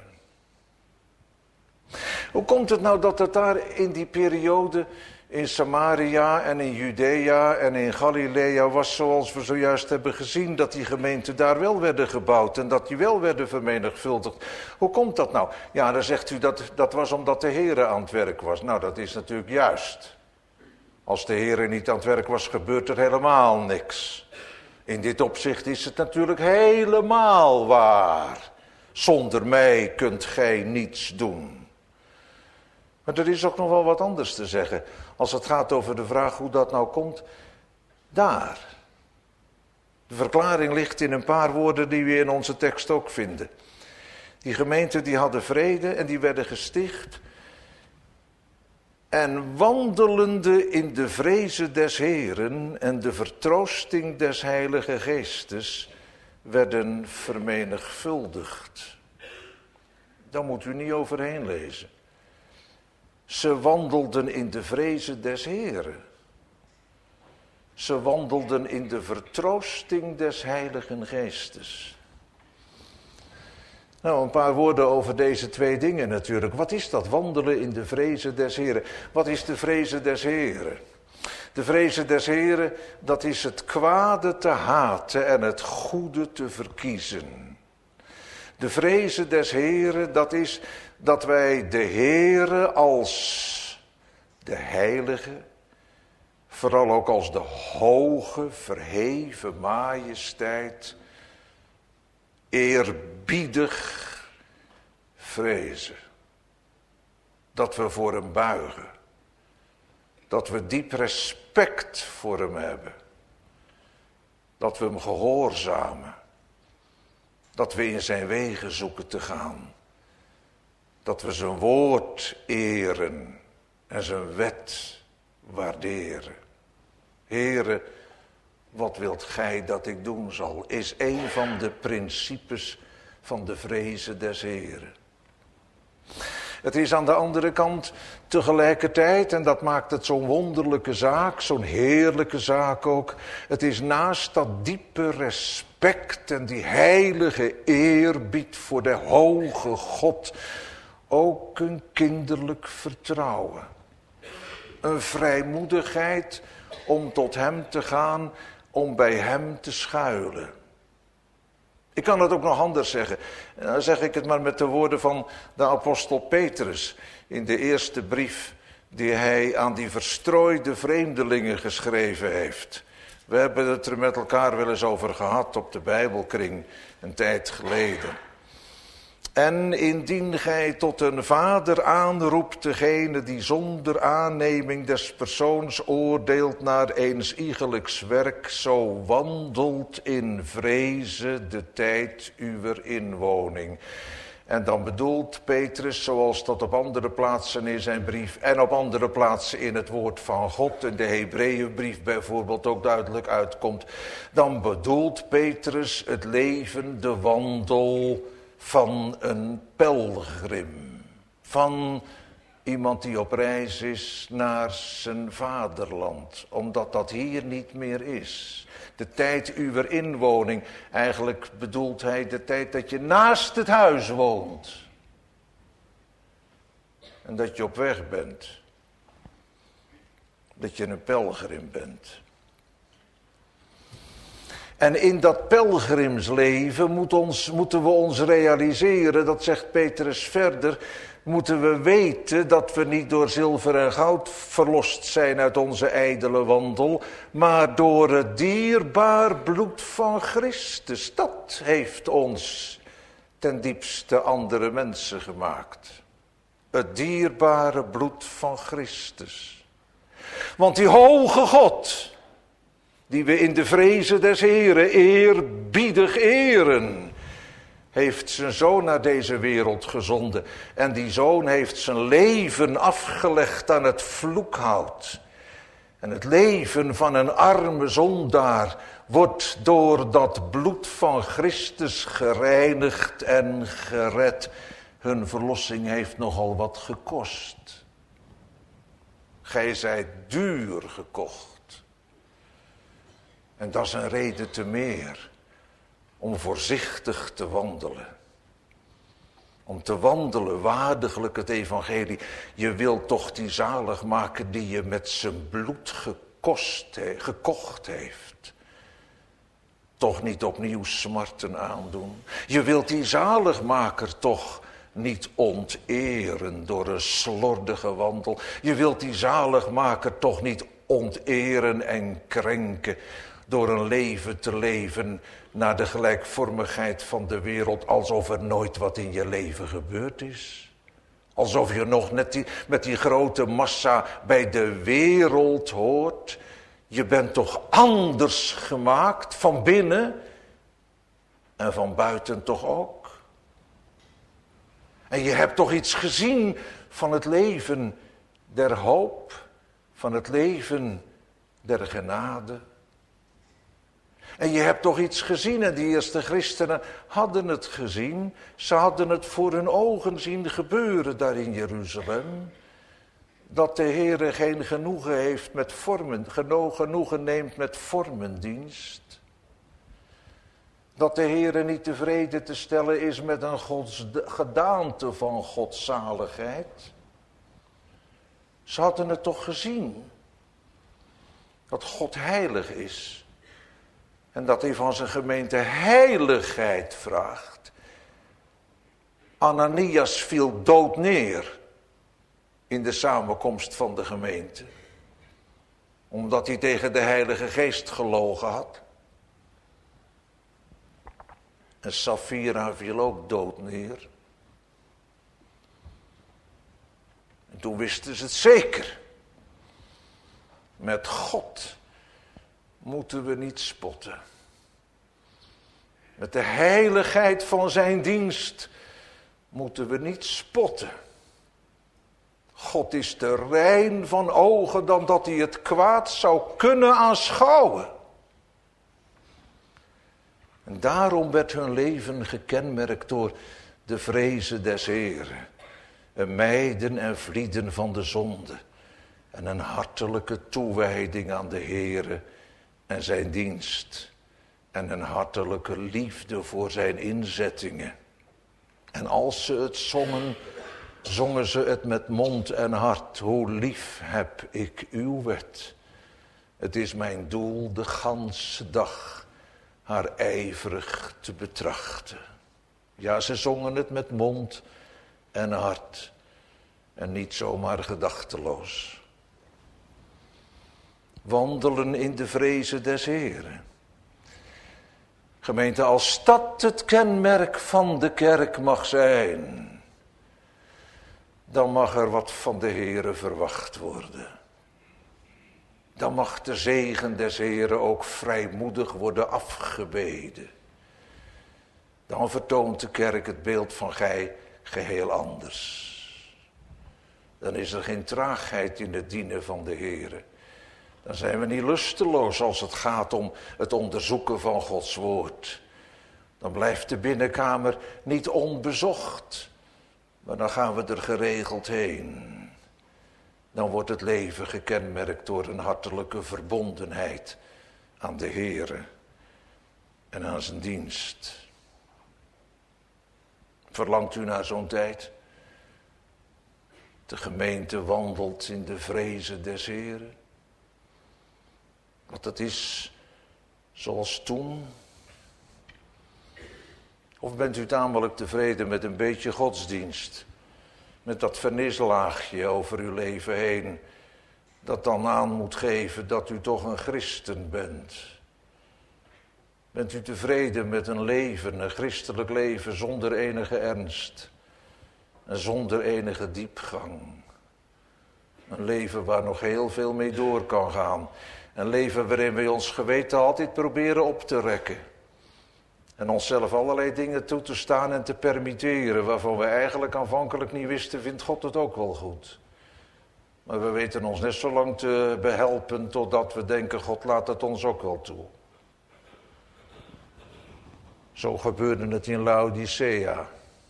Hoe komt het nou dat het daar in die periode in Samaria en in Judea en in Galilea was zoals we zojuist hebben gezien, dat die gemeenten daar wel werden gebouwd en dat die wel werden vermenigvuldigd? Hoe komt dat nou? Ja, dan zegt u dat dat was omdat de Heere aan het werk was. Nou, dat is natuurlijk juist. Als de Heere niet aan het werk was, gebeurt er helemaal niks. In dit opzicht is het natuurlijk helemaal waar. Zonder mij kunt gij niets doen. Maar er is ook nog wel wat anders te zeggen. Als het gaat over de vraag hoe dat nou komt. Daar. De verklaring ligt in een paar woorden die we in onze tekst ook vinden. Die gemeenten die hadden vrede en die werden gesticht. En wandelende in de vrezen des Heeren en de vertroosting des Heilige Geestes werden vermenigvuldigd. Daar moet u niet overheen lezen. Ze wandelden in de vrezen des Heeren. Ze wandelden in de vertroosting des Heiligen Geestes. Nou, een paar woorden over deze twee dingen natuurlijk. Wat is dat, wandelen in de vrezen des Heeren? Wat is de vrezen des Heeren? De vrezen des Heeren, dat is het kwade te haten en het goede te verkiezen. De vrezen des Heeren, dat is dat wij de Heere als de heilige, vooral ook als de hoge, verheven majesteit, eerbiedig vrezen. Dat we voor hem buigen. Dat we diep respect voor hem hebben. Dat we hem gehoorzamen. Dat we in zijn wegen zoeken te gaan. Dat we zijn woord eren en zijn wet waarderen. Heere, wat wilt gij dat ik doen zal? Is een van de principes van de vreze des Heren. Het is aan de andere kant tegelijkertijd, en dat maakt het zo'n wonderlijke zaak, zo'n heerlijke zaak ook. Het is naast dat diepe respect en die heilige eerbied voor de hoge God ook een kinderlijk vertrouwen. Een vrijmoedigheid om tot hem te gaan, om bij hem te schuilen. Ik kan het ook nog anders zeggen. En dan zeg ik het maar met de woorden van de apostel Petrus in de eerste brief die hij aan die verstrooide vreemdelingen geschreven heeft. We hebben het er met elkaar wel eens over gehad op de Bijbelkring een tijd geleden. En indien gij tot een vader aanroept degene die zonder aanneming des persoons oordeelt naar eens iegelijks werk, zo wandelt in vreze de tijd uwer inwoning. En dan bedoelt Petrus, zoals dat op andere plaatsen in zijn brief en op andere plaatsen in het woord van God, in de Hebreeënbrief bijvoorbeeld ook duidelijk uitkomt, dan bedoelt Petrus het leven, de wandel van een pelgrim, van iemand die op reis is naar zijn vaderland, omdat dat hier niet meer is. De tijd uwer inwoning, eigenlijk bedoelt hij de tijd dat je naast het huis woont. En dat je op weg bent. Dat je een pelgrim bent. En in dat pelgrimsleven moet ons, moeten we ons realiseren, dat zegt Petrus verder, moeten we weten dat we niet door zilver en goud verlost zijn uit onze ijdele wandel, maar door het dierbaar bloed van Christus. Dat heeft ons ten diepste andere mensen gemaakt. Het dierbare bloed van Christus. Want die hoge God, die we in de vreze des Heren eerbiedig eren, heeft zijn zoon naar deze wereld gezonden. En die zoon heeft zijn leven afgelegd aan het vloekhout. En het leven van een arme zondaar wordt door dat bloed van Christus gereinigd en gered. Hun verlossing heeft nogal wat gekost. Gij zijt duur gekocht. En dat is een reden te meer om voorzichtig te wandelen. Om te wandelen waardiglijk het evangelie. Je wilt toch die zaligmaker die je met zijn bloed gekost, gekocht heeft. Toch niet opnieuw smarten aandoen. Je wilt die zaligmaker toch niet onteren door een slordige wandel. Je wilt die zaligmaker toch niet onteren en krenken door een leven te leven naar de gelijkvormigheid van de wereld, alsof er nooit wat in je leven gebeurd is. Alsof je nog net die, met die grote massa bij de wereld hoort. Je bent toch anders gemaakt, van binnen en van buiten toch ook. En je hebt toch iets gezien van het leven der hoop, van het leven der genade. En je hebt toch iets gezien, en die eerste christenen hadden het gezien. Ze hadden het voor hun ogen zien gebeuren daar in Jeruzalem. Dat de Heere geen genoegen heeft met vormen, genoegen neemt met vormendienst. Dat de Heere niet tevreden te stellen is met een gods, gedaante van godzaligheid. Ze hadden het toch gezien. Dat God heilig is. En dat hij van zijn gemeente heiligheid vraagt. Ananias viel dood neer in de samenkomst van de gemeente. Omdat hij tegen de Heilige Geest gelogen had. En Safira viel ook dood neer. En toen wisten ze het zeker. Met God moeten we niet spotten. Met de heiligheid van zijn dienst moeten we niet spotten. God is te rein van ogen dan dat hij het kwaad zou kunnen aanschouwen. En daarom werd hun leven gekenmerkt door de vreze des Heeren. Een mijden en vlieden van de zonde. En een hartelijke toewijding aan de Heere en zijn dienst. En een hartelijke liefde voor zijn inzettingen. En als ze het zongen, zongen ze het met mond en hart. Hoe lief heb ik uw wet. Het is mijn doel de ganse dag haar ijverig te betrachten. Ja, ze zongen het met mond en hart. En niet zomaar gedachteloos. Wandelen in de vreze des Heeren. Gemeente, als dat het kenmerk van de kerk mag zijn, dan mag er wat van de Heere verwacht worden. Dan mag de zegen des Heeren ook vrijmoedig worden afgebeden. Dan vertoont de kerk het beeld van gij geheel anders. Dan is er geen traagheid in het dienen van de Heere. Dan zijn we niet lusteloos als het gaat om het onderzoeken van Gods woord. Dan blijft de binnenkamer niet onbezocht. Maar dan gaan we er geregeld heen. Dan wordt het leven gekenmerkt door een hartelijke verbondenheid aan de Heere en aan zijn dienst. Verlangt u naar zo'n tijd? De gemeente wandelt in de vreze des Heeren. Want het is zoals toen. Of bent u tamelijk tevreden met een beetje godsdienst? Met dat vernislaagje over uw leven heen. Dat dan aan moet geven dat u toch een christen bent. Bent u tevreden met een leven, een christelijk leven zonder enige ernst. En zonder enige diepgang. Een leven waar nog heel veel mee door kan gaan. Een leven waarin we ons geweten altijd proberen op te rekken. En onszelf allerlei dingen toe te staan en te permitteren, waarvan we eigenlijk aanvankelijk niet wisten, vindt God het ook wel goed. Maar we weten ons net zo lang te behelpen totdat we denken, God laat het ons ook wel toe. Zo gebeurde het in Laodicea.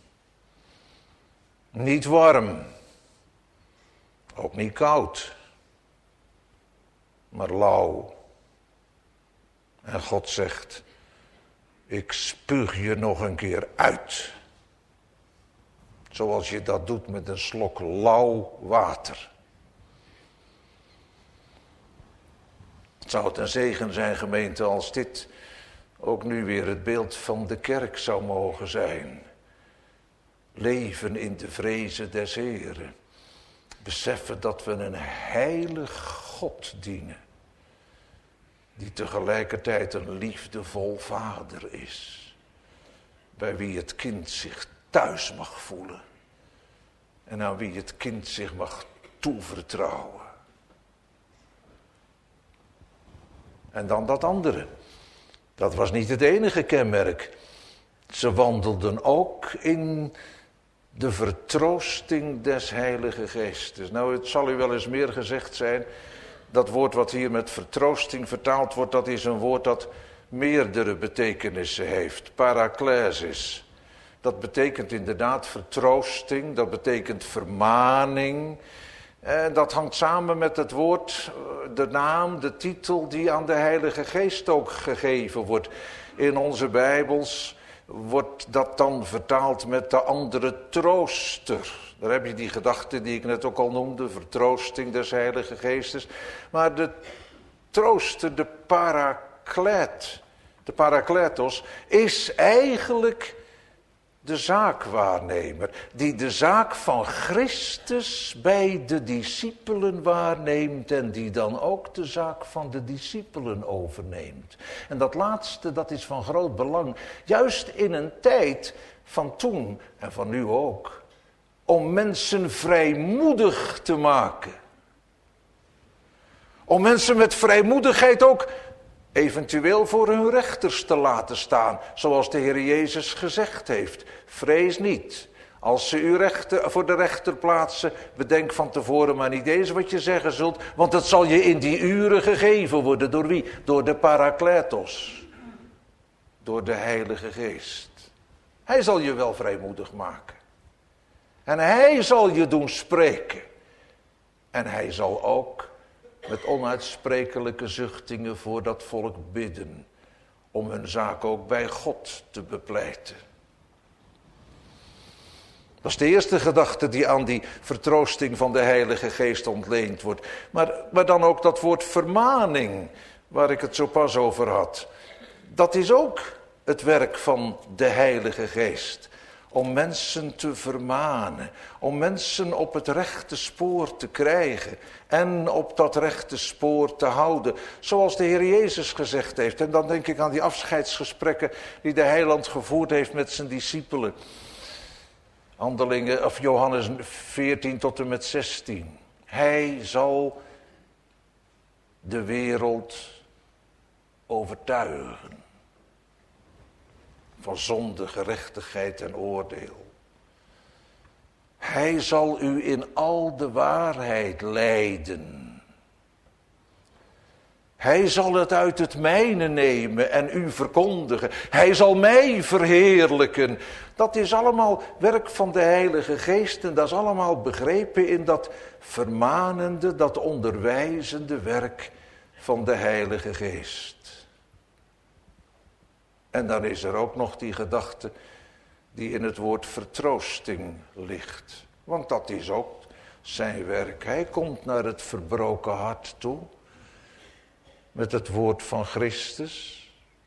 Niet warm, ook niet koud, maar lauw. En God zegt, ik spuug je nog een keer uit. Zoals je dat doet met een slok lauw water. Het zou het een zegen zijn, gemeente, als dit ook nu weer het beeld van de kerk zou mogen zijn. Leven in de vreze des Heeren. Beseffen dat we een heilig God dienen. Die tegelijkertijd een liefdevol vader is. Bij wie het kind zich thuis mag voelen. En aan wie het kind zich mag toevertrouwen. En dan dat andere. Dat was niet het enige kenmerk. Ze wandelden ook in de vertroosting des Heilige Geestes. Nou, het zal u wel eens meer gezegd zijn. Dat woord wat hier met vertroosting vertaald wordt, dat is een woord dat meerdere betekenissen heeft. Paraklesis. Dat betekent inderdaad vertroosting, dat betekent vermaning. En dat hangt samen met het woord, de naam, de titel die aan de Heilige Geest ook gegeven wordt. In onze Bijbels wordt dat dan vertaald met de andere trooster. Daar heb je die gedachte die ik net ook al noemde, vertroosting des Heilige Geestes. Maar de trooster, de paraklet, de parakletos, is eigenlijk de zaakwaarnemer. Die de zaak van Christus bij de discipelen waarneemt en die dan ook de zaak van de discipelen overneemt. En dat laatste, dat is van groot belang. Juist in een tijd van toen en van nu ook. Om mensen vrijmoedig te maken. Om mensen met vrijmoedigheid ook eventueel voor hun rechters te laten staan. Zoals de Heer Jezus gezegd heeft. Vrees niet. Als ze u rechter, voor de rechter plaatsen, bedenk van tevoren maar niet eens wat je zeggen zult. Want het zal je in die uren gegeven worden. Door wie? Door de Parakletos. door de Heilige Geest. Hij zal je wel vrijmoedig maken. En hij zal je doen spreken. En hij zal ook met onuitsprekelijke zuchtingen voor dat volk bidden. Om hun zaak ook bij God te bepleiten. Dat is de eerste gedachte die aan die vertroosting van de Heilige Geest ontleend wordt. Maar, maar dan ook dat woord vermaning, waar ik het zo pas over had. Dat is ook het werk van de Heilige Geest. Om mensen te vermanen. Om mensen op het rechte spoor te krijgen. En op dat rechte spoor te houden. Zoals de Heer Jezus gezegd heeft. En dan denk ik aan die afscheidsgesprekken die de Heiland gevoerd heeft met zijn discipelen. Handelingen, of Johannes veertien tot en met zestien. Hij zal de wereld overtuigen. Van zonde, gerechtigheid en oordeel. Hij zal u in al de waarheid leiden. Hij zal het uit het mijne nemen en u verkondigen. Hij zal mij verheerlijken. Dat is allemaal werk van de Heilige Geest. En dat is allemaal begrepen in dat vermanende, dat onderwijzende werk van de Heilige Geest. En dan is er ook nog die gedachte die in het woord vertroosting ligt. Want dat is ook zijn werk. Hij komt naar het verbroken hart toe. Met het woord van Christus.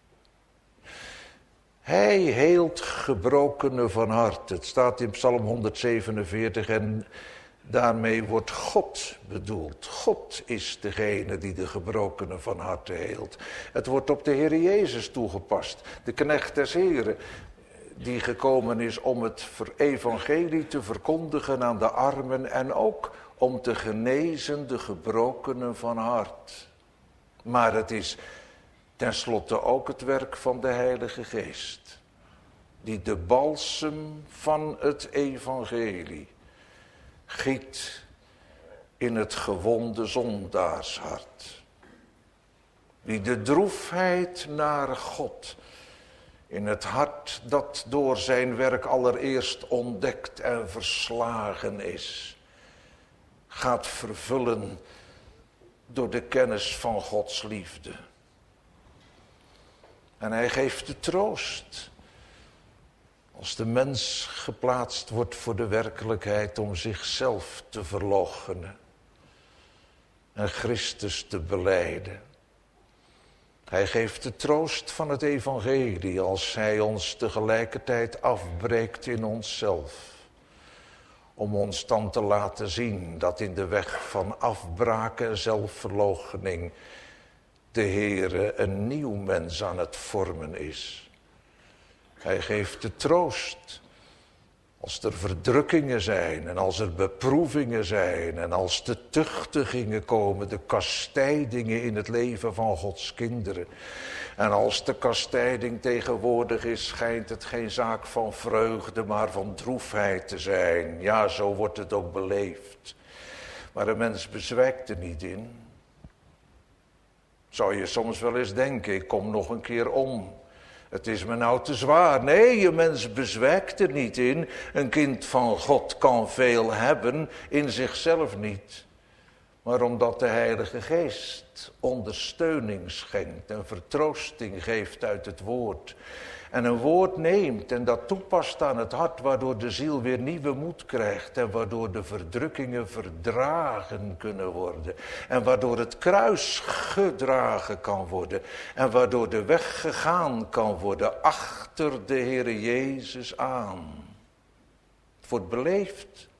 Hij heelt gebrokenen van hart. Het staat in Psalm honderdzevenenveertig en daarmee wordt God bedoeld. God is degene die de gebrokenen van harte heelt. Het wordt op de Heer Jezus toegepast. De knecht des Heren die gekomen is om het evangelie te verkondigen aan de armen en ook om te genezen de gebrokenen van hart. Maar het is tenslotte ook het werk van de Heilige Geest. Die de balsem van het evangelie giet in het gewonde zondaarshart. Die de droefheid naar God in het hart dat door zijn werk allereerst ontdekt en verslagen is, gaat vervullen door de kennis van Gods liefde. En hij geeft de troost. Als de mens geplaatst wordt voor de werkelijkheid om zichzelf te verloochenen. En Christus te belijden. Hij geeft de troost van het evangelie als hij ons tegelijkertijd afbreekt in onszelf. Om ons dan te laten zien dat in de weg van afbraak en zelfverloochening de Heere een nieuw mens aan het vormen is. Hij geeft de troost als er verdrukkingen zijn en als er beproevingen zijn en als de tuchtigingen komen, de kastijdingen in het leven van Gods kinderen. En als de kastijding tegenwoordig is, schijnt het geen zaak van vreugde, maar van droefheid te zijn. Ja, zo wordt het ook beleefd. Maar een mens bezwijkt er niet in. Zou je soms wel eens denken, ik kom nog een keer om. Het is me nou te zwaar. Nee, je mens bezwijkt er niet in. Een kind van God kan veel hebben, in zichzelf niet. Maar omdat de Heilige Geest ondersteuning schenkt en vertroosting geeft uit het woord. En een woord neemt en dat toepast aan het hart, waardoor de ziel weer nieuwe moed krijgt. En waardoor de verdrukkingen verdragen kunnen worden. En waardoor het kruis gedragen kan worden. En waardoor de weg gegaan kan worden achter de Heere Jezus aan. Het wordt beleefd.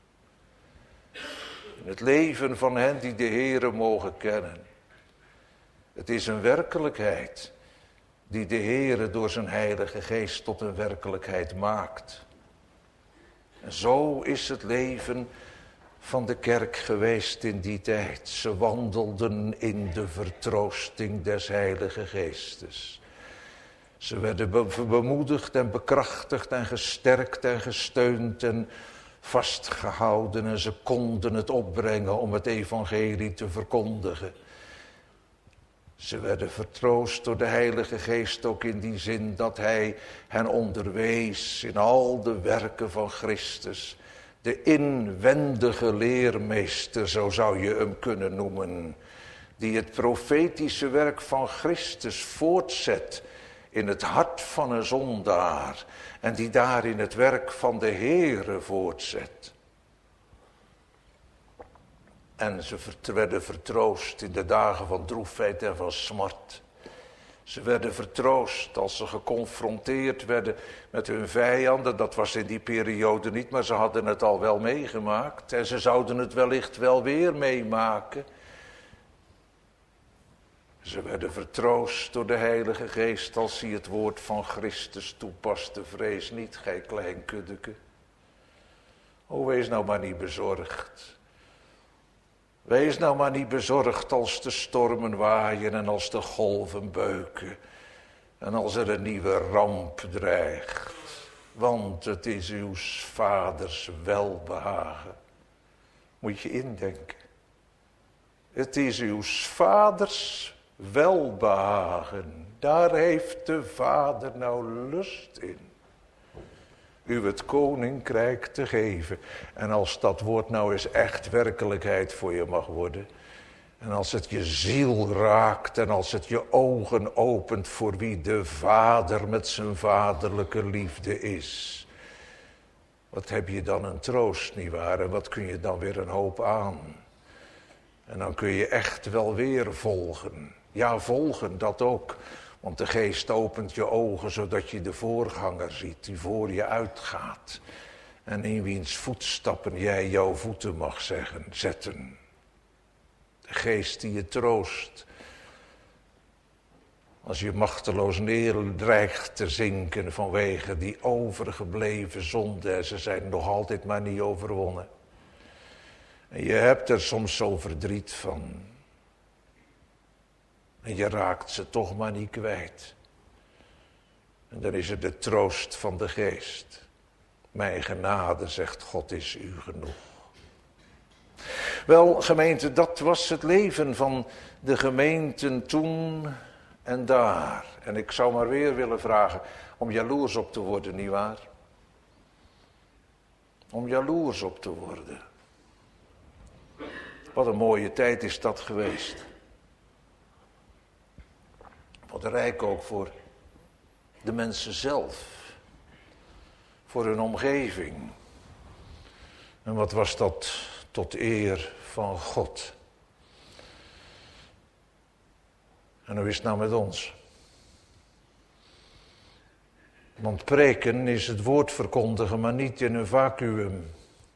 In het leven van hen die de Heere mogen kennen. Het is een werkelijkheid die de Heere door zijn Heilige Geest tot een werkelijkheid maakt. En zo is het leven van de kerk geweest in die tijd. Ze wandelden in de vertroosting des Heilige Geestes. Ze werden be- bemoedigd en bekrachtigd en gesterkt en gesteund en vastgehouden. En ze konden het opbrengen om het evangelie te verkondigen. Ze werden vertroost door de Heilige Geest ook in die zin dat hij hen onderwees in al de werken van Christus. De inwendige leermeester, zo zou je hem kunnen noemen, die het profetische werk van Christus voortzet in het hart van een zondaar en die daarin het werk van de Heere voortzet. En ze werden vertroost in de dagen van droefheid en van smart. Ze werden vertroost als ze geconfronteerd werden met hun vijanden. Dat was in die periode niet, maar ze hadden het al wel meegemaakt. En ze zouden het wellicht wel weer meemaken. Ze werden vertroost door de Heilige Geest als hij het woord van Christus toepaste. Vrees niet, gij klein kuddeke. O, wees nou maar niet bezorgd. Wees nou maar niet bezorgd als de stormen waaien en als de golven beuken. En als er een nieuwe ramp dreigt. Want het is uw vaders welbehagen. Moet je indenken. Het is uw vaders welbehagen. Daar heeft de Vader nou lust in. U het koninkrijk te geven. En als dat woord nou eens echt werkelijkheid voor je mag worden. En als het je ziel raakt en als het je ogen opent voor wie de Vader met zijn vaderlijke liefde is. Wat heb je dan een troost, nietwaar? En wat kun je dan weer een hoop aan? En dan kun je echt wel weer volgen. Ja, volgen, dat ook. Want de Geest opent je ogen zodat je de voorganger ziet die voor je uitgaat. En in wiens voetstappen jij jouw voeten mag zeggen, zetten. De Geest die je troost. Als je machteloos neer dreigt te zinken vanwege die overgebleven zonde. En ze zijn nog altijd maar niet overwonnen. En je hebt er soms zo verdriet van. En je raakt ze toch maar niet kwijt. En dan is er de troost van de Geest. Mijn genade, zegt God, is u genoeg. Wel, gemeente, dat was het leven van de gemeenten toen en daar. En ik zou maar weer willen vragen om jaloers op te worden, nietwaar? Om jaloers op te worden. Wat een mooie tijd is dat geweest. Wat rijk ook voor de mensen zelf. Voor hun omgeving. En wat was dat tot eer van God. En hoe is het nou met ons? Want preken is het woord verkondigen, maar niet in een vacuüm.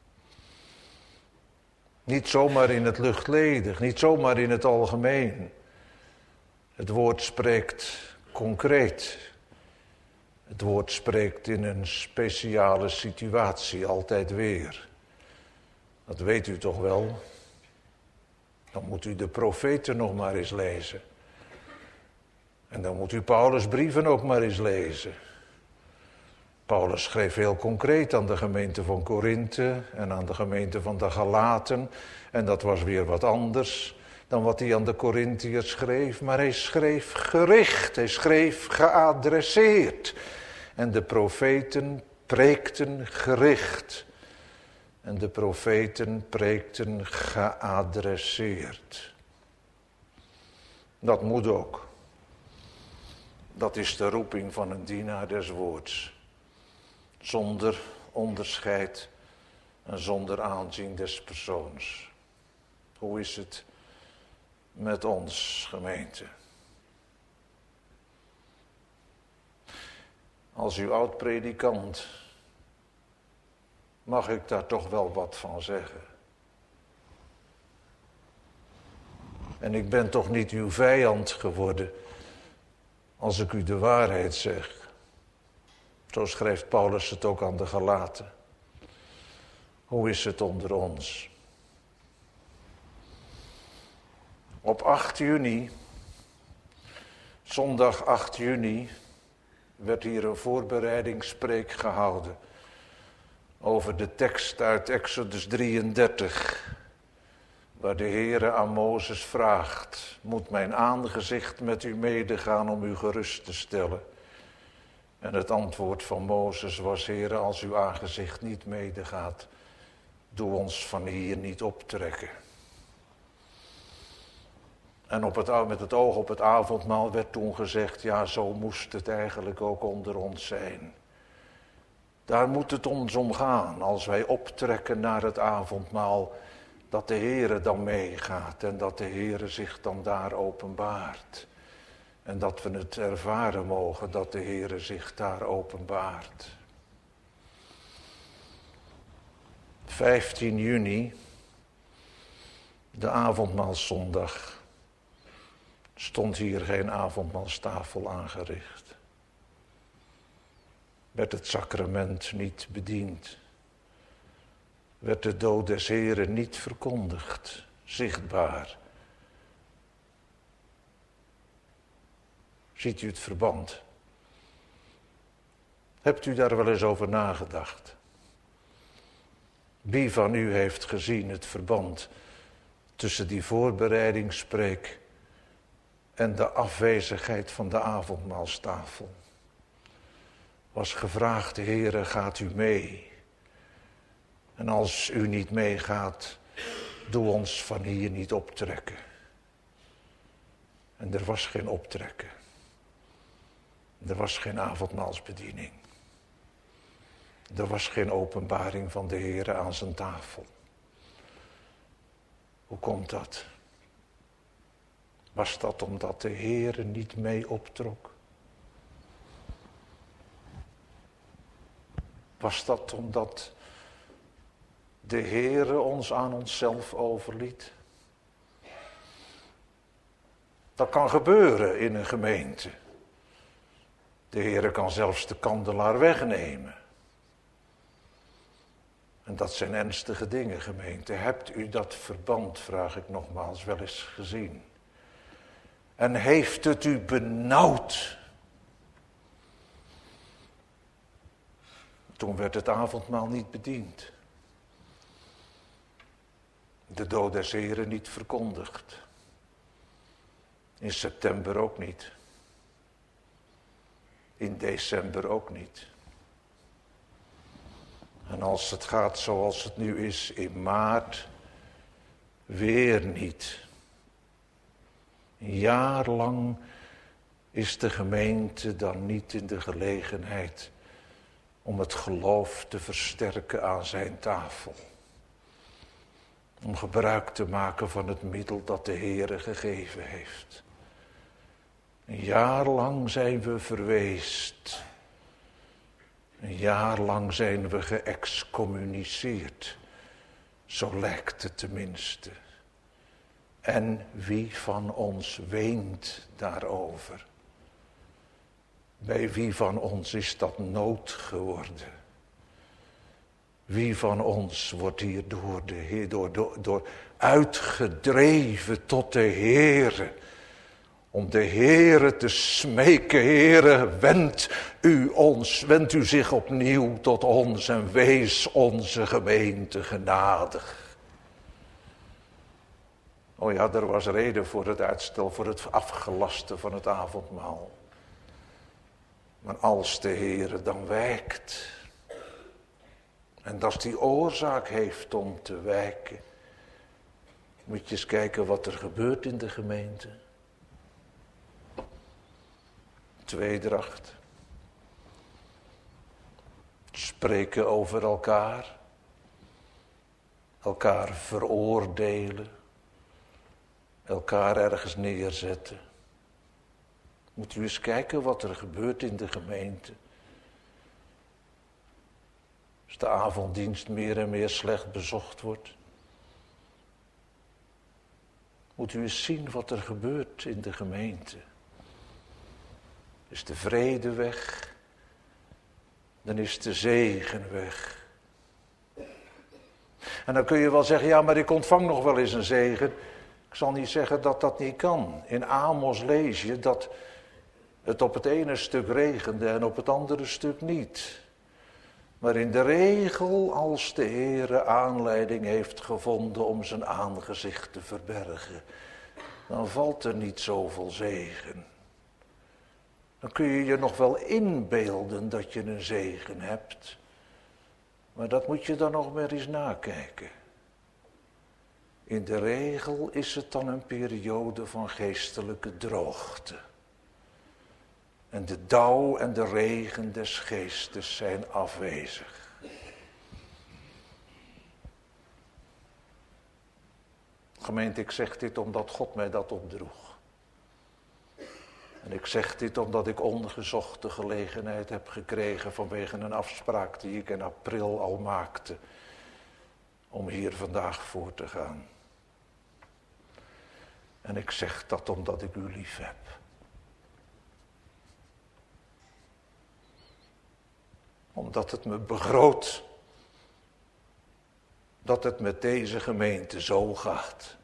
Niet zomaar in het luchtledig, niet zomaar in het algemeen. Het woord spreekt concreet. Het woord spreekt in een speciale situatie altijd weer. Dat weet u toch wel? Dan moet u de profeten nog maar eens lezen. En dan moet u Paulus' brieven ook maar eens lezen. Paulus schreef heel concreet aan de gemeente van Korinthe en aan de gemeente van de Galaten. En dat was weer wat anders dan wat hij aan de Korinthiërs schreef. Maar hij schreef gericht, hij schreef geadresseerd. En de profeten preekten gericht. En de profeten preekten geadresseerd. Dat moet ook. Dat is de roeping van een dienaar des woords. Zonder onderscheid en zonder aanzien des persoons. Hoe is het met ons, gemeente? Als uw oud-predikant mag ik daar toch wel wat van zeggen. En ik ben toch niet uw vijand geworden als ik u de waarheid zeg. Zo schrijft Paulus het ook aan de Galaten. Hoe is het onder ons? Op acht juni, zondag acht juni, werd hier een voorbereidingspreek gehouden over de tekst uit Exodus drieëndertig, waar de Heere aan Mozes vraagt, moet mijn aangezicht met u medegaan om u gerust te stellen? En het antwoord van Mozes was, Heere, als uw aangezicht niet medegaat, doe ons van hier niet optrekken. En op het, met het oog op het avondmaal werd toen gezegd, ja, zo moest het eigenlijk ook onder ons zijn. Daar moet het ons om gaan, als wij optrekken naar het avondmaal, dat de Heere dan meegaat en dat de Heere zich dan daar openbaart. En dat we het ervaren mogen dat de Heere zich daar openbaart. vijftien juni, de avondmaalszondag, stond hier geen avondmaalstafel aangericht. Werd het sacrament niet bediend. Werd de dood des Heren niet verkondigd, zichtbaar. Ziet u het verband? Hebt u daar wel eens over nagedacht? Wie van u heeft gezien het verband tussen die voorbereidingspreek en de afwezigheid van de avondmaalstafel? Was gevraagd, Heere, gaat u mee? En als u niet meegaat, doe ons van hier niet optrekken. En er was geen optrekken. Er was geen avondmaalsbediening. Er was geen openbaring van de Heere aan zijn tafel. Hoe komt dat? Was dat omdat de Heere niet mee optrok? Was dat omdat de Heere ons aan onszelf overliet? Dat kan gebeuren in een gemeente. De Heere kan zelfs de kandelaar wegnemen. En dat zijn ernstige dingen, gemeente. Hebt u dat verband, vraag ik nogmaals, wel eens gezien? En heeft het u benauwd? Toen werd het avondmaal niet bediend. De dood des Heren niet verkondigd. In september ook niet. In december ook niet. En als het gaat zoals het nu is, in maart weer niet. Een jaar lang is de gemeente dan niet in de gelegenheid om het geloof te versterken aan zijn tafel. Om gebruik te maken van het middel dat de Heere gegeven heeft. Een jaar lang zijn we verweest. Een jaar lang zijn we geëxcommuniceerd. Zo lijkt het tenminste. En wie van ons weent daarover? Bij wie van ons is dat nood geworden? Wie van ons wordt hier door de Heer, door, door, door uitgedreven tot de Heere? Om de Heere te smeken, Heere, wend u ons, wend u zich opnieuw tot ons en wees onze gemeente genadig. Oh ja, er was reden voor het uitstel, voor het afgelasten van het avondmaal. Maar als de Heere dan wijkt, en dat die oorzaak heeft om te wijken, moet je eens kijken wat er gebeurt in de gemeente. Tweedracht. Spreken over elkaar. Elkaar veroordelen. Elkaar ergens neerzetten. Moet u eens kijken wat er gebeurt in de gemeente. Als de avonddienst meer en meer slecht bezocht wordt. Moet u eens zien wat er gebeurt in de gemeente. Is de vrede weg, dan is de zegen weg. En dan kun je wel zeggen, ja, maar ik ontvang nog wel eens een zegen. Ik zal niet zeggen dat dat niet kan. In Amos lees je dat het op het ene stuk regende en op het andere stuk niet. Maar in de regel, als de Heere aanleiding heeft gevonden om zijn aangezicht te verbergen, dan valt er niet zoveel zegen. Dan kun je je nog wel inbeelden dat je een zegen hebt. Maar dat moet je dan nog maar eens nakijken. In de regel is het dan een periode van geestelijke droogte. En de dauw en de regen des geestes zijn afwezig. Gemeente, ik zeg dit omdat God mij dat opdroeg. En ik zeg dit omdat ik ongezochte gelegenheid heb gekregen vanwege een afspraak die ik in april al maakte. Om hier vandaag voor te gaan. En ik zeg dat omdat ik u lief heb. Omdat het me begroot. Dat het met deze gemeente zo gaat.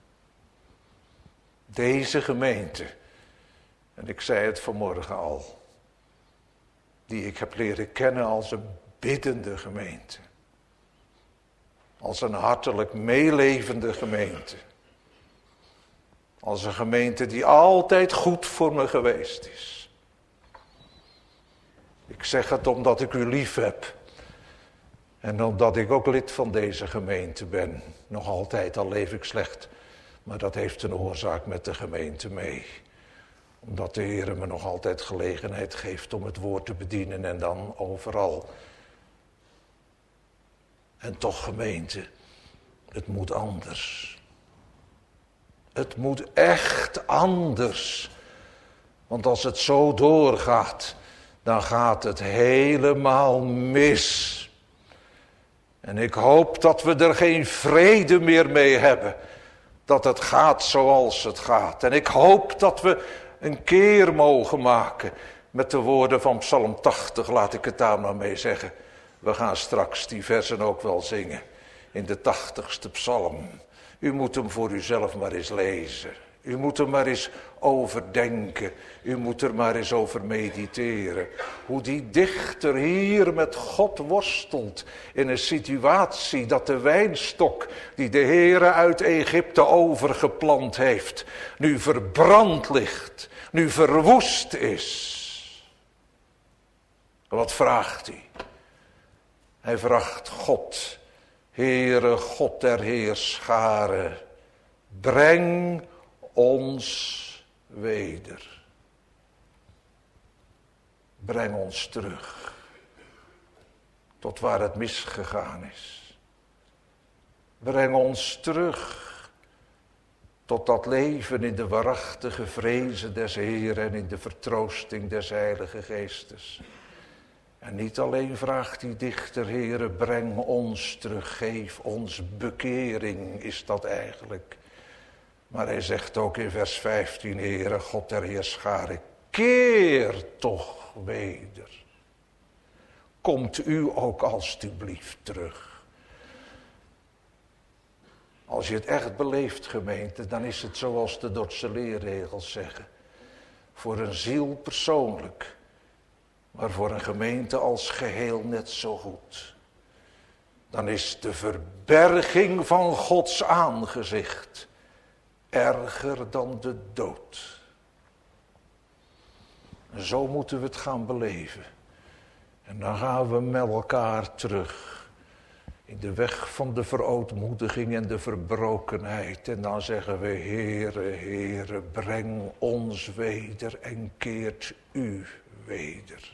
Deze gemeente. En ik zei het vanmorgen al. Die ik heb leren kennen als een biddende gemeente. Als een hartelijk meelevende gemeente. Als een gemeente die altijd goed voor me geweest is. Ik zeg het omdat ik u lief heb. En omdat ik ook lid van deze gemeente ben. Nog altijd, al leef ik slecht. Maar dat heeft een oorzaak met de gemeente mee. Omdat de Heer me nog altijd gelegenheid geeft om het woord te bedienen en dan overal. En toch gemeente, het moet anders. Het moet echt anders. Want als het zo doorgaat, dan gaat het helemaal mis. En ik hoop dat we er geen vrede meer mee hebben. Dat het gaat zoals het gaat. En ik hoop dat we een keer mogen maken met de woorden van Psalm tachtig, laat ik het daar maar mee zeggen. We gaan straks die versen ook wel zingen in de tachtigste psalm. U moet hem voor uzelf maar eens lezen. U moet er maar eens overdenken. U moet er maar eens over mediteren. Hoe die dichter hier met God worstelt. In een situatie dat de wijnstok die de Heere uit Egypte overgeplant heeft. Nu verbrand ligt. Nu verwoest is. Wat vraagt hij? Hij vraagt God. Heere God der heerscharen. Breng ons weder. Breng ons terug. Tot waar het misgegaan is. Breng ons terug. Tot dat leven in de waarachtige vrezen des Heeren en in de vertroosting des Heilige Geestes. En niet alleen vraagt die dichter, Heere, breng ons terug, geef ons bekering, is dat eigenlijk. Maar hij zegt ook in vers vijftien, Heere, God der heerscharen, keer toch weder. Komt u ook alstublieft terug. Als je het echt beleeft, gemeente, dan is het zoals de Dordtse leerregels zeggen. Voor een ziel persoonlijk, maar voor een gemeente als geheel net zo goed. Dan is de verberging van Gods aangezicht erger dan de dood. En zo moeten we het gaan beleven. En dan gaan we met elkaar terug. In de weg van de verootmoediging en de verbrokenheid. En dan zeggen we, Heere, Heere, breng ons weder en keert u weder.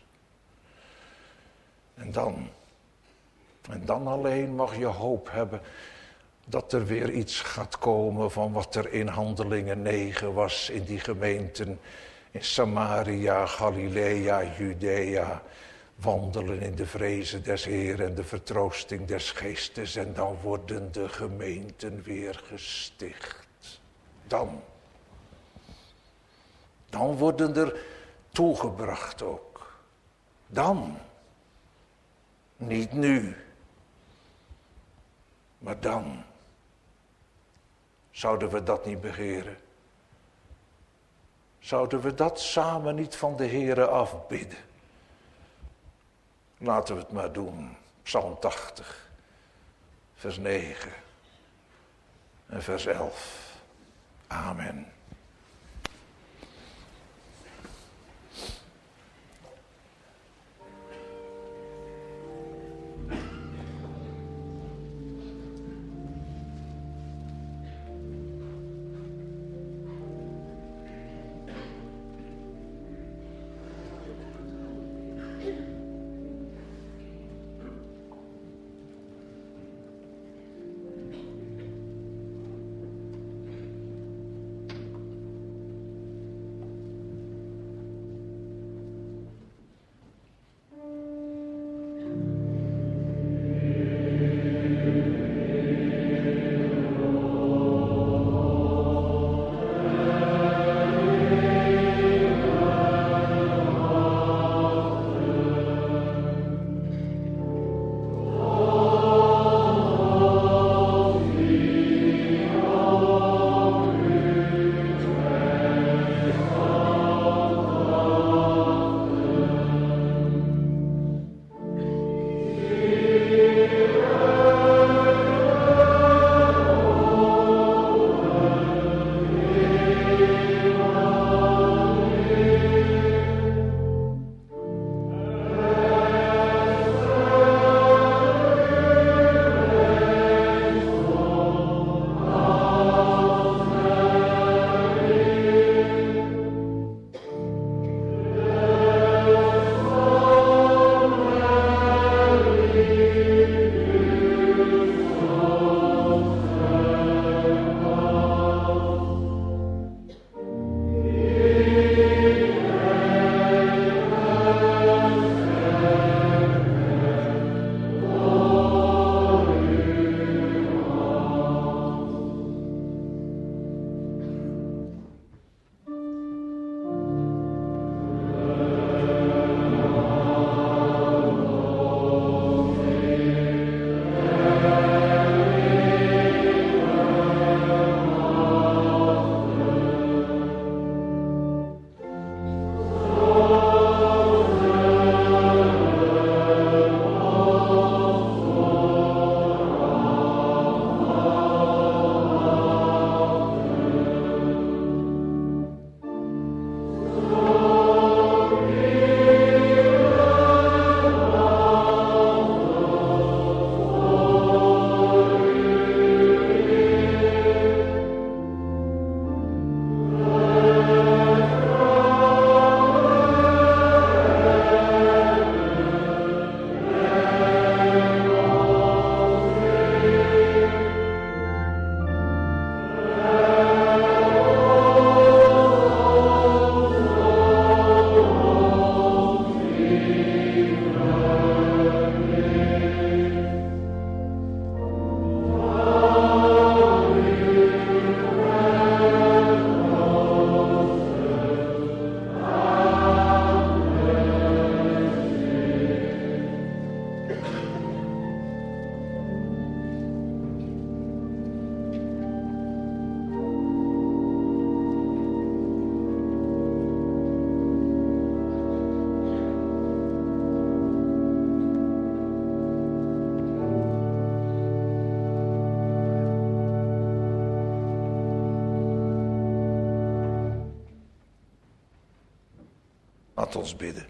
En dan, en dan alleen mag je hoop hebben dat er weer iets gaat komen van wat er in Handelingen negen was in die gemeenten. In Samaria, Galilea, Judea. Wandelen in de vrezen des Heeren en de vertroosting des Geestes. En dan worden de gemeenten weer gesticht. Dan. Dan worden er toegebracht ook. Dan. Niet nu. Maar dan. Zouden we dat niet begeren? Zouden we dat samen niet van de Heere afbidden? Laten we het maar doen. Psalm tachtig, vers negen en vers elf. Amen. Laat ons bidden.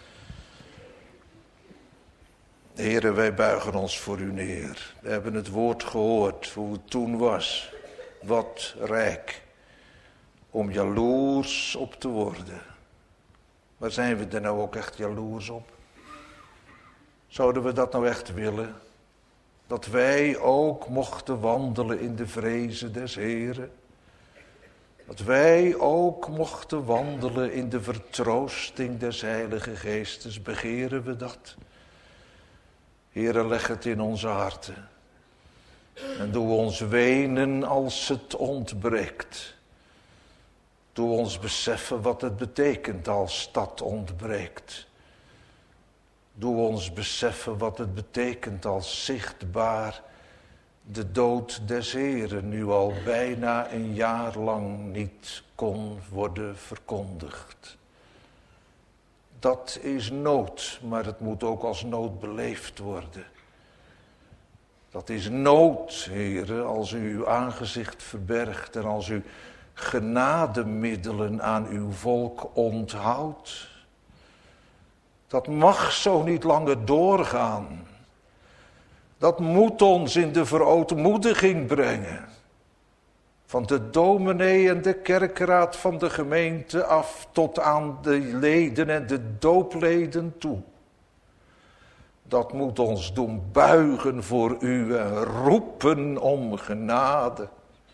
Heere, wij buigen ons voor u neer. We hebben het woord gehoord, hoe het toen was. Wat rijk om jaloers op te worden. Maar zijn we er nou ook echt jaloers op? Zouden we dat nou echt willen? Dat wij ook mochten wandelen in de vrezen des Heeren. Dat wij ook mochten wandelen in de vertroosting des Heilige Geestes. Begeren we dat? Heere, leg het in onze harten. En doe ons wenen als het ontbreekt. Doe ons beseffen wat het betekent als dat ontbreekt. Doe ons beseffen wat het betekent als zichtbaar de dood des Heren nu al bijna een jaar lang niet kon worden verkondigd. Dat is nood, maar het moet ook als nood beleefd worden. Dat is nood, Heere, als u uw aangezicht verbergt en als u genademiddelen aan uw volk onthoudt. Dat mag zo niet langer doorgaan. Dat moet ons in de verootmoediging brengen. Van de dominee en de kerkraad van de gemeente af tot aan de leden en de doopleden toe. Dat moet ons doen buigen voor u en roepen om genade.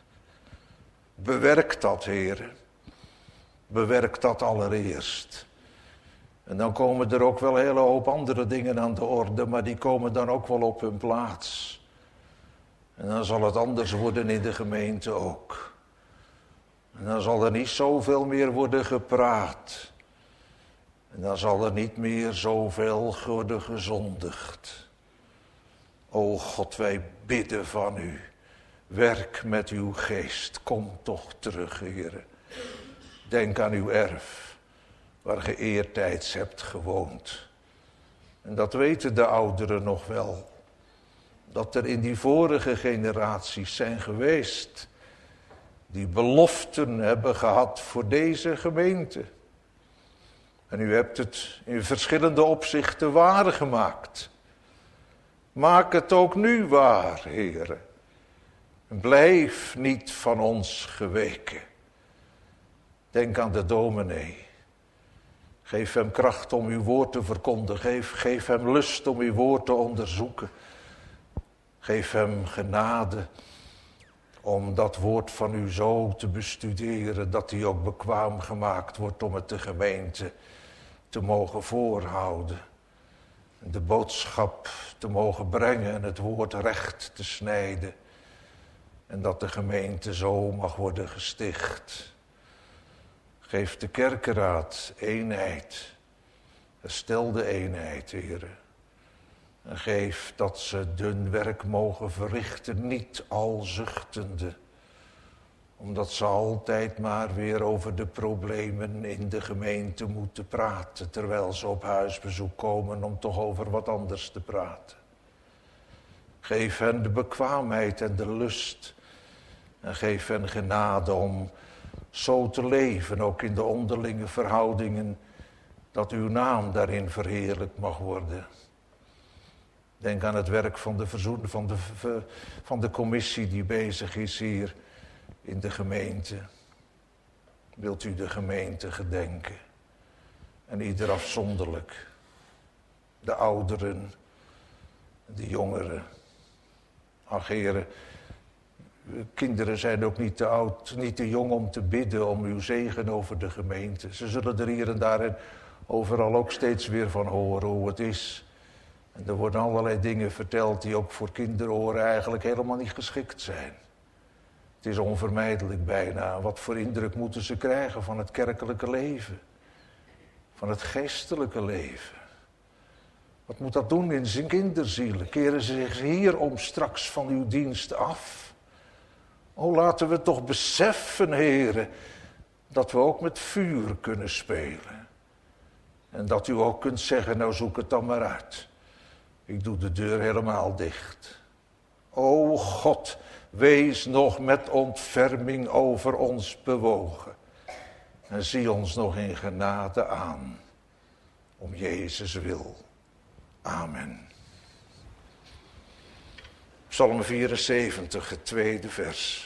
Bewerk dat, Heere. Bewerk dat allereerst. En dan komen er ook wel een hele hoop andere dingen aan de orde, maar die komen dan ook wel op hun plaats. En dan zal het anders worden in de gemeente ook. En dan zal er niet zoveel meer worden gepraat. En dan zal er niet meer zoveel worden gezondigd. O God, wij bidden van u. Werk met uw geest. Kom toch terug, Heere. Denk aan uw erf, waar ge eertijds hebt gewoond. En dat weten de ouderen nog wel. Dat er in die vorige generaties zijn geweest die beloften hebben gehad voor deze gemeente. En u hebt het in verschillende opzichten waargemaakt. Maak het ook nu waar, Heere. Blijf niet van ons geweken. Denk aan de dominee. Geef hem kracht om uw woord te verkondigen. Geef, geef hem lust om uw woord te onderzoeken. Geef hem genade om dat woord van u zo te bestuderen dat hij ook bekwaam gemaakt wordt om het de gemeente te mogen voorhouden. De boodschap te mogen brengen en het woord recht te snijden. En dat de gemeente zo mag worden gesticht. Geef de kerkenraad eenheid. Herstel de eenheid, Heere. En geef dat ze dun werk mogen verrichten, niet al zuchtende. Omdat ze altijd maar weer over de problemen in de gemeente moeten praten. Terwijl ze op huisbezoek komen om toch over wat anders te praten. Geef hen de bekwaamheid en de lust. En geef hen genade om zo te leven, ook in de onderlinge verhoudingen, dat uw naam daarin verheerlijkt mag worden. Denk aan het werk van de, verzoen, van de, van de commissie die bezig is hier in de gemeente. Wilt u de gemeente gedenken? En ieder afzonderlijk. De ouderen, de jongeren. Ach, Heere, kinderen zijn ook niet te oud, niet te jong om te bidden om uw zegen over de gemeente. Ze zullen er hier en daar en overal ook steeds weer van horen hoe het is. En er worden allerlei dingen verteld die ook voor kinderoren eigenlijk helemaal niet geschikt zijn. Het is onvermijdelijk bijna. Wat voor indruk moeten ze krijgen van het kerkelijke leven? Van het geestelijke leven? Wat moet dat doen in zijn kinderzielen? Keren ze zich hierom straks van uw dienst af? O, laten we toch beseffen, Heere, dat we ook met vuur kunnen spelen. En dat u ook kunt zeggen, nou zoek het dan maar uit. Ik doe de deur helemaal dicht. O God, wees nog met ontferming over ons bewogen. En zie ons nog in genade aan. Om Jezus wil. Amen. Psalm vierenzeventig, het tweede vers.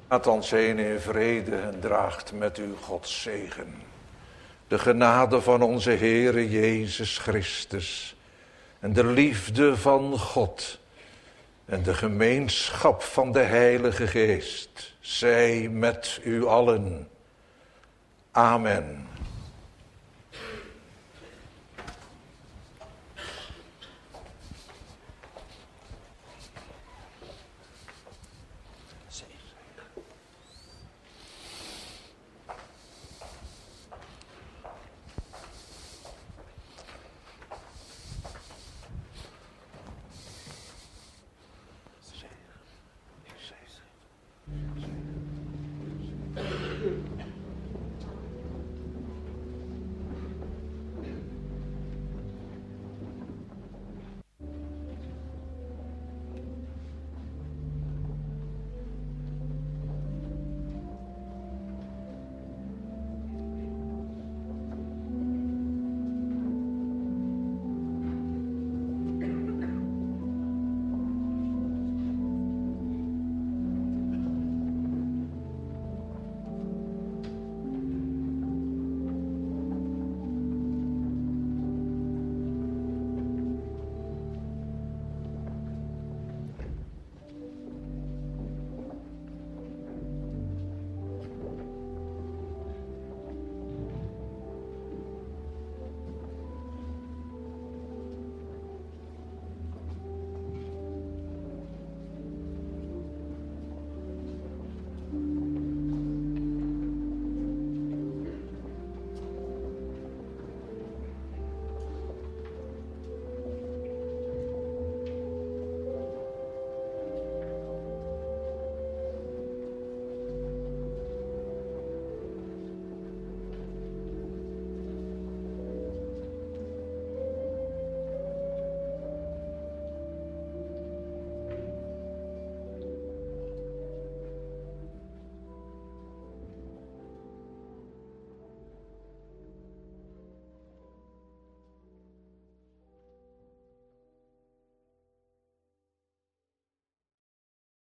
Gaat ons heen in vrede en draagt met u Gods zegen. De genade van onze Heere Jezus Christus en de liefde van God en de gemeenschap van de Heilige Geest zij met u allen. Amen.